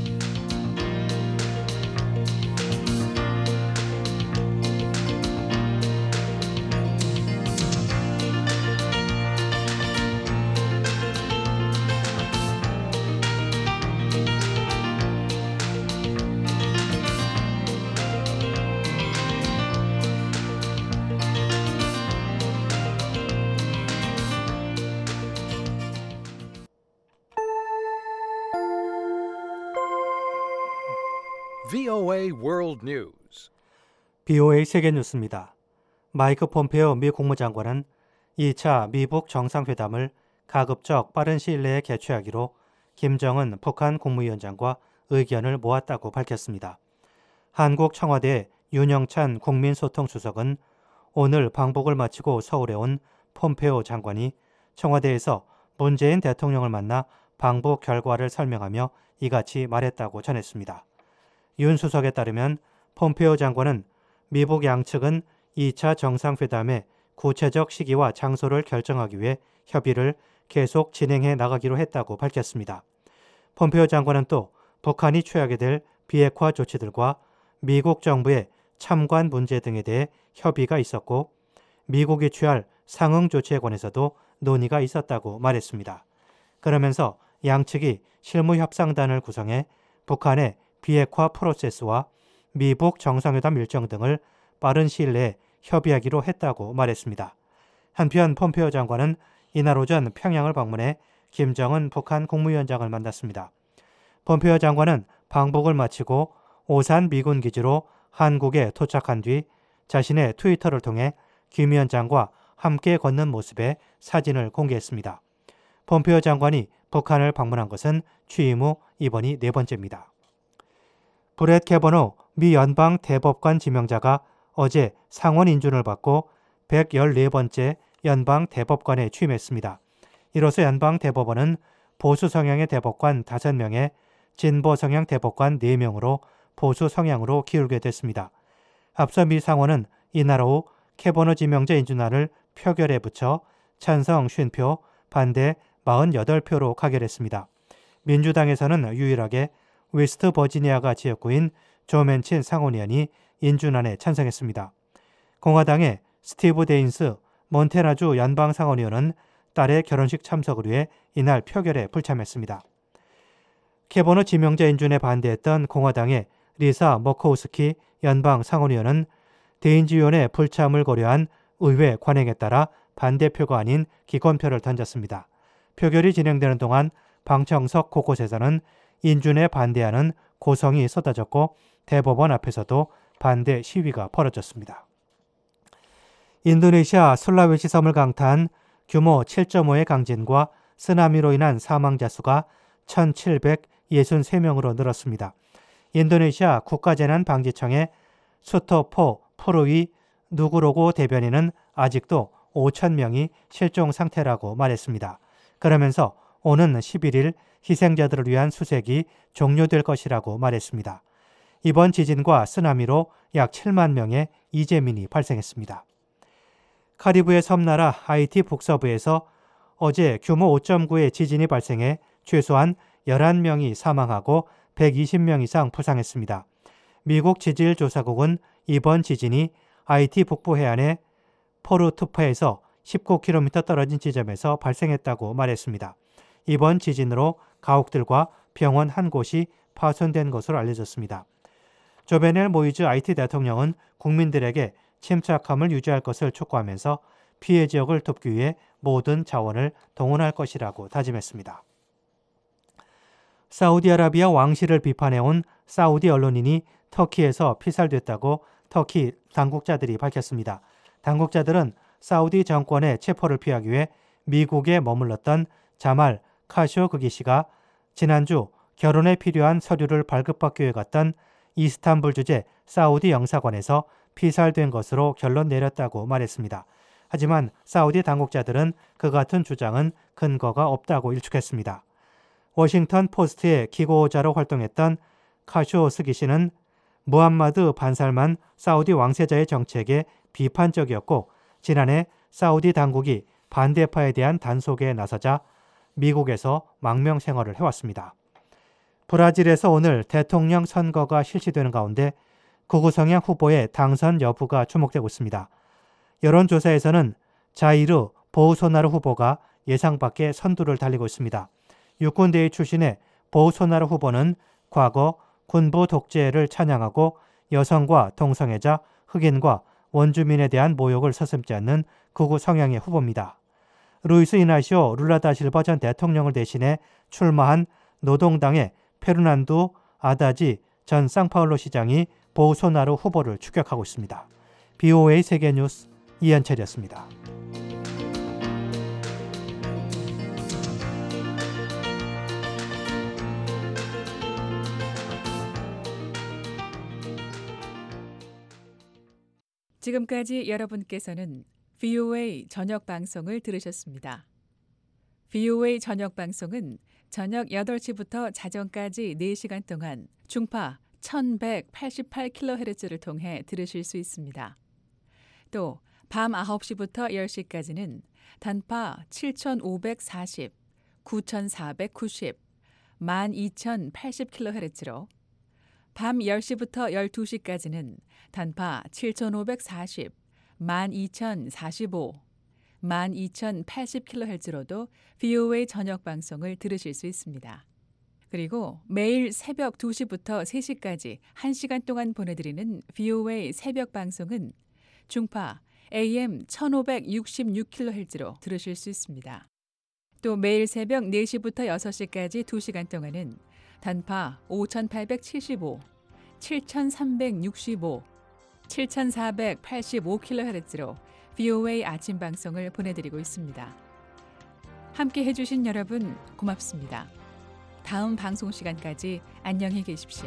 VOA World News. BOA 세계 뉴스입니다. 마이크 폼페오 미 국무장관은 2차 미북 정상회담을 가급적 빠른 시일 내에 개최하기로 김정은 북한 국무위원장과 의견을 모았다고 밝혔습니다. 한국 청와대 윤영찬 국민소통수석은 오늘 방북을 마치고 서울에 온 폼페오 장관이 청와대에서 문재인 대통령을 만나 방북 결과를 설명하며 이같이 말했다고 전했습니다. 윤 수석에 따르면 폼페오 장관은 미북 양측은 2차 정상회담의 구체적 시기와 장소를 결정하기 위해 협의를 계속 진행해 나가기로 했다고 밝혔습니다. 폼페오 장관은 또 북한이 취하게 될 비핵화 조치들과 미국 정부의 참관 문제 등에 대해 협의가 있었고 미국이 취할 상응 조치에 관해서도 논의가 있었다고 말했습니다. 그러면서 양측이 실무협상단을 구성해 북한의 비핵화 프로세스와 미북 정상회담 일정 등을 빠른 시일 내에 협의하기로 했다고 말했습니다. 한편 폼페오 장관은 이날 오전 평양을 방문해 김정은 북한 국무위원장을 만났습니다. 폼페오 장관은 방북을 마치고 오산 미군 기지로 한국에 도착한 뒤 자신의 트위터를 통해 김 위원장과 함께 걷는 모습의 사진을 공개했습니다. 폼페오 장관이 북한을 방문한 것은 취임 후 이번이 4번째입니다. 브렛 캐버노 미 연방 대법관 지명자가 어제 상원 인준을 받고 114번째 연방 대법관에 취임했습니다. 이로써 연방 대법원은 보수 성향의 대법관 5명에 진보 성향 대법관 4명으로 보수 성향으로 기울게 됐습니다. 앞서 미 상원은 이날 오후 캐버노 지명자 인준안을 표결에 붙여 찬성 50표, 반대 48표로 가결했습니다. 민주당에서는 유일하게 웨스트 버지니아가 지역구인 조 맨친 상원의원이 인준안에 찬성했습니다. 공화당의 스티브 데인스 몬테나주 연방상원의원은 딸의 결혼식 참석을 위해 이날 표결에 불참했습니다. 캐버노 지명자 인준에 반대했던 공화당의 리사 머코우스키 연방상원의원은 대인지위원회 불참을 고려한 의회 관행에 따라 반대표가 아닌 기권표를 던졌습니다. 표결이 진행되는 동안 방청석 곳곳에서는 인준에 반대하는 고성이 쏟아졌고 대법원 앞에서도 반대 시위가 벌어졌습니다. 인도네시아 술라웨시 섬을 강타한 규모 7.5의 강진과 쓰나미로 인한 사망자 수가 1,763명으로 늘었습니다. 인도네시아 국가재난방지청의 수토포 푸르위 누구로고 대변인은 아직도 5,000명이 실종 상태라고 말했습니다. 그러면서 오는 11일 희생자들을 위한 수색이 종료될 것이라고 말했습니다. 이번 지진과 쓰나미로 약 7만 명의 이재민이 발생했습니다. 카리브해 섬나라 하이티 북서부에서 어제 규모 5.9의 지진이 발생해 최소한 11명이 사망하고 120명 이상 부상했습니다. 미국 지질조사국은 이번 지진이 하이티 북부 해안의 포르투프에서 19km 떨어진 지점에서 발생했다고 말했습니다. 이번 지진으로 가옥들과 병원 한 곳이 파손된 것으로 알려졌습니다. 조베넬 모이즈 하이티 대통령은 국민들에게 침착함을 유지할 것을 촉구하면서 피해 지역을 돕기 위해 모든 자원을 동원할 것이라고 다짐했습니다. 사우디아라비아 왕실을 비판해온 사우디 언론인이 터키에서 피살됐다고 터키 당국자들이 밝혔습니다. 당국자들은 사우디 정권의 체포를 피하기 위해 미국에 머물렀던 자말 카쇼그기 씨가 지난주 결혼에 필요한 서류를 발급받기 위해 갔던 이스탄불 주재 사우디 영사관에서 피살된 것으로 결론 내렸다고 말했습니다. 하지만 사우디 당국자들은 그 같은 주장은 근거가 없다고 일축했습니다. 워싱턴 포스트의 기고자로 활동했던 카쇼스기 씨는 무함마드 반살만 사우디 왕세자의 정책에 비판적이었고 지난해 사우디 당국이 반대파에 대한 단속에 나서자 미국에서 망명 생활을 해왔습니다. 브라질에서 오늘 대통령 선거가 실시되는 가운데 극우 성향 후보의 당선 여부가 주목되고 있습니다. 여론조사에서는 자이르 보우소나루 후보가 예상 밖의 선두를 달리고 있습니다. 육군대위 출신의 보우소나루 후보는 과거 군부 독재를 찬양하고 여성과 동성애자, 흑인과 원주민에 대한 모욕을 서슴지 않는 극우 성향의 후보입니다. 루이스 이나시오 룰라 다 실바 전 대통령을 대신해 출마한 노동당의 페르난두 아다지 전 상파울로 시장이 보우소나루 후보를 추격하고 있습니다. BOA 세계뉴스 이현철이었습니다. 지금까지 여러분께서는 VOA 저녁 방송을 들으셨습니다. VOA 저녁 방송은 저녁 8시부터 자정까지 4시간 동안 중파 1188kHz를 통해 들으실 수 있습니다. 또 밤 9시부터 10시까지는 단파 7540, 9490, 12080kHz로 밤 10시부터 12시까지는 단파 7540, 12045, 12,080kHz로도 VOA 저녁 방송을 들으실 수 있습니다. 그리고 매일 새벽 2시부터 3시까지 1시간 동안 보내드리는 VOA 새벽 방송은 중파 AM 1566kHz로 들으실 수 있습니다. 또 매일 새벽 4시부터 6시까지 2시간 동안은 단파 5875, 7365, 7485kHz로 VOA 아침 방송을 보내드리고 있습니다. 함께 해주신 여러분 고맙습니다. 다음 방송 시간까지 안녕히 계십시오.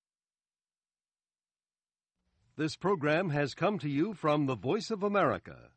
This program has come to you from the Voice of America,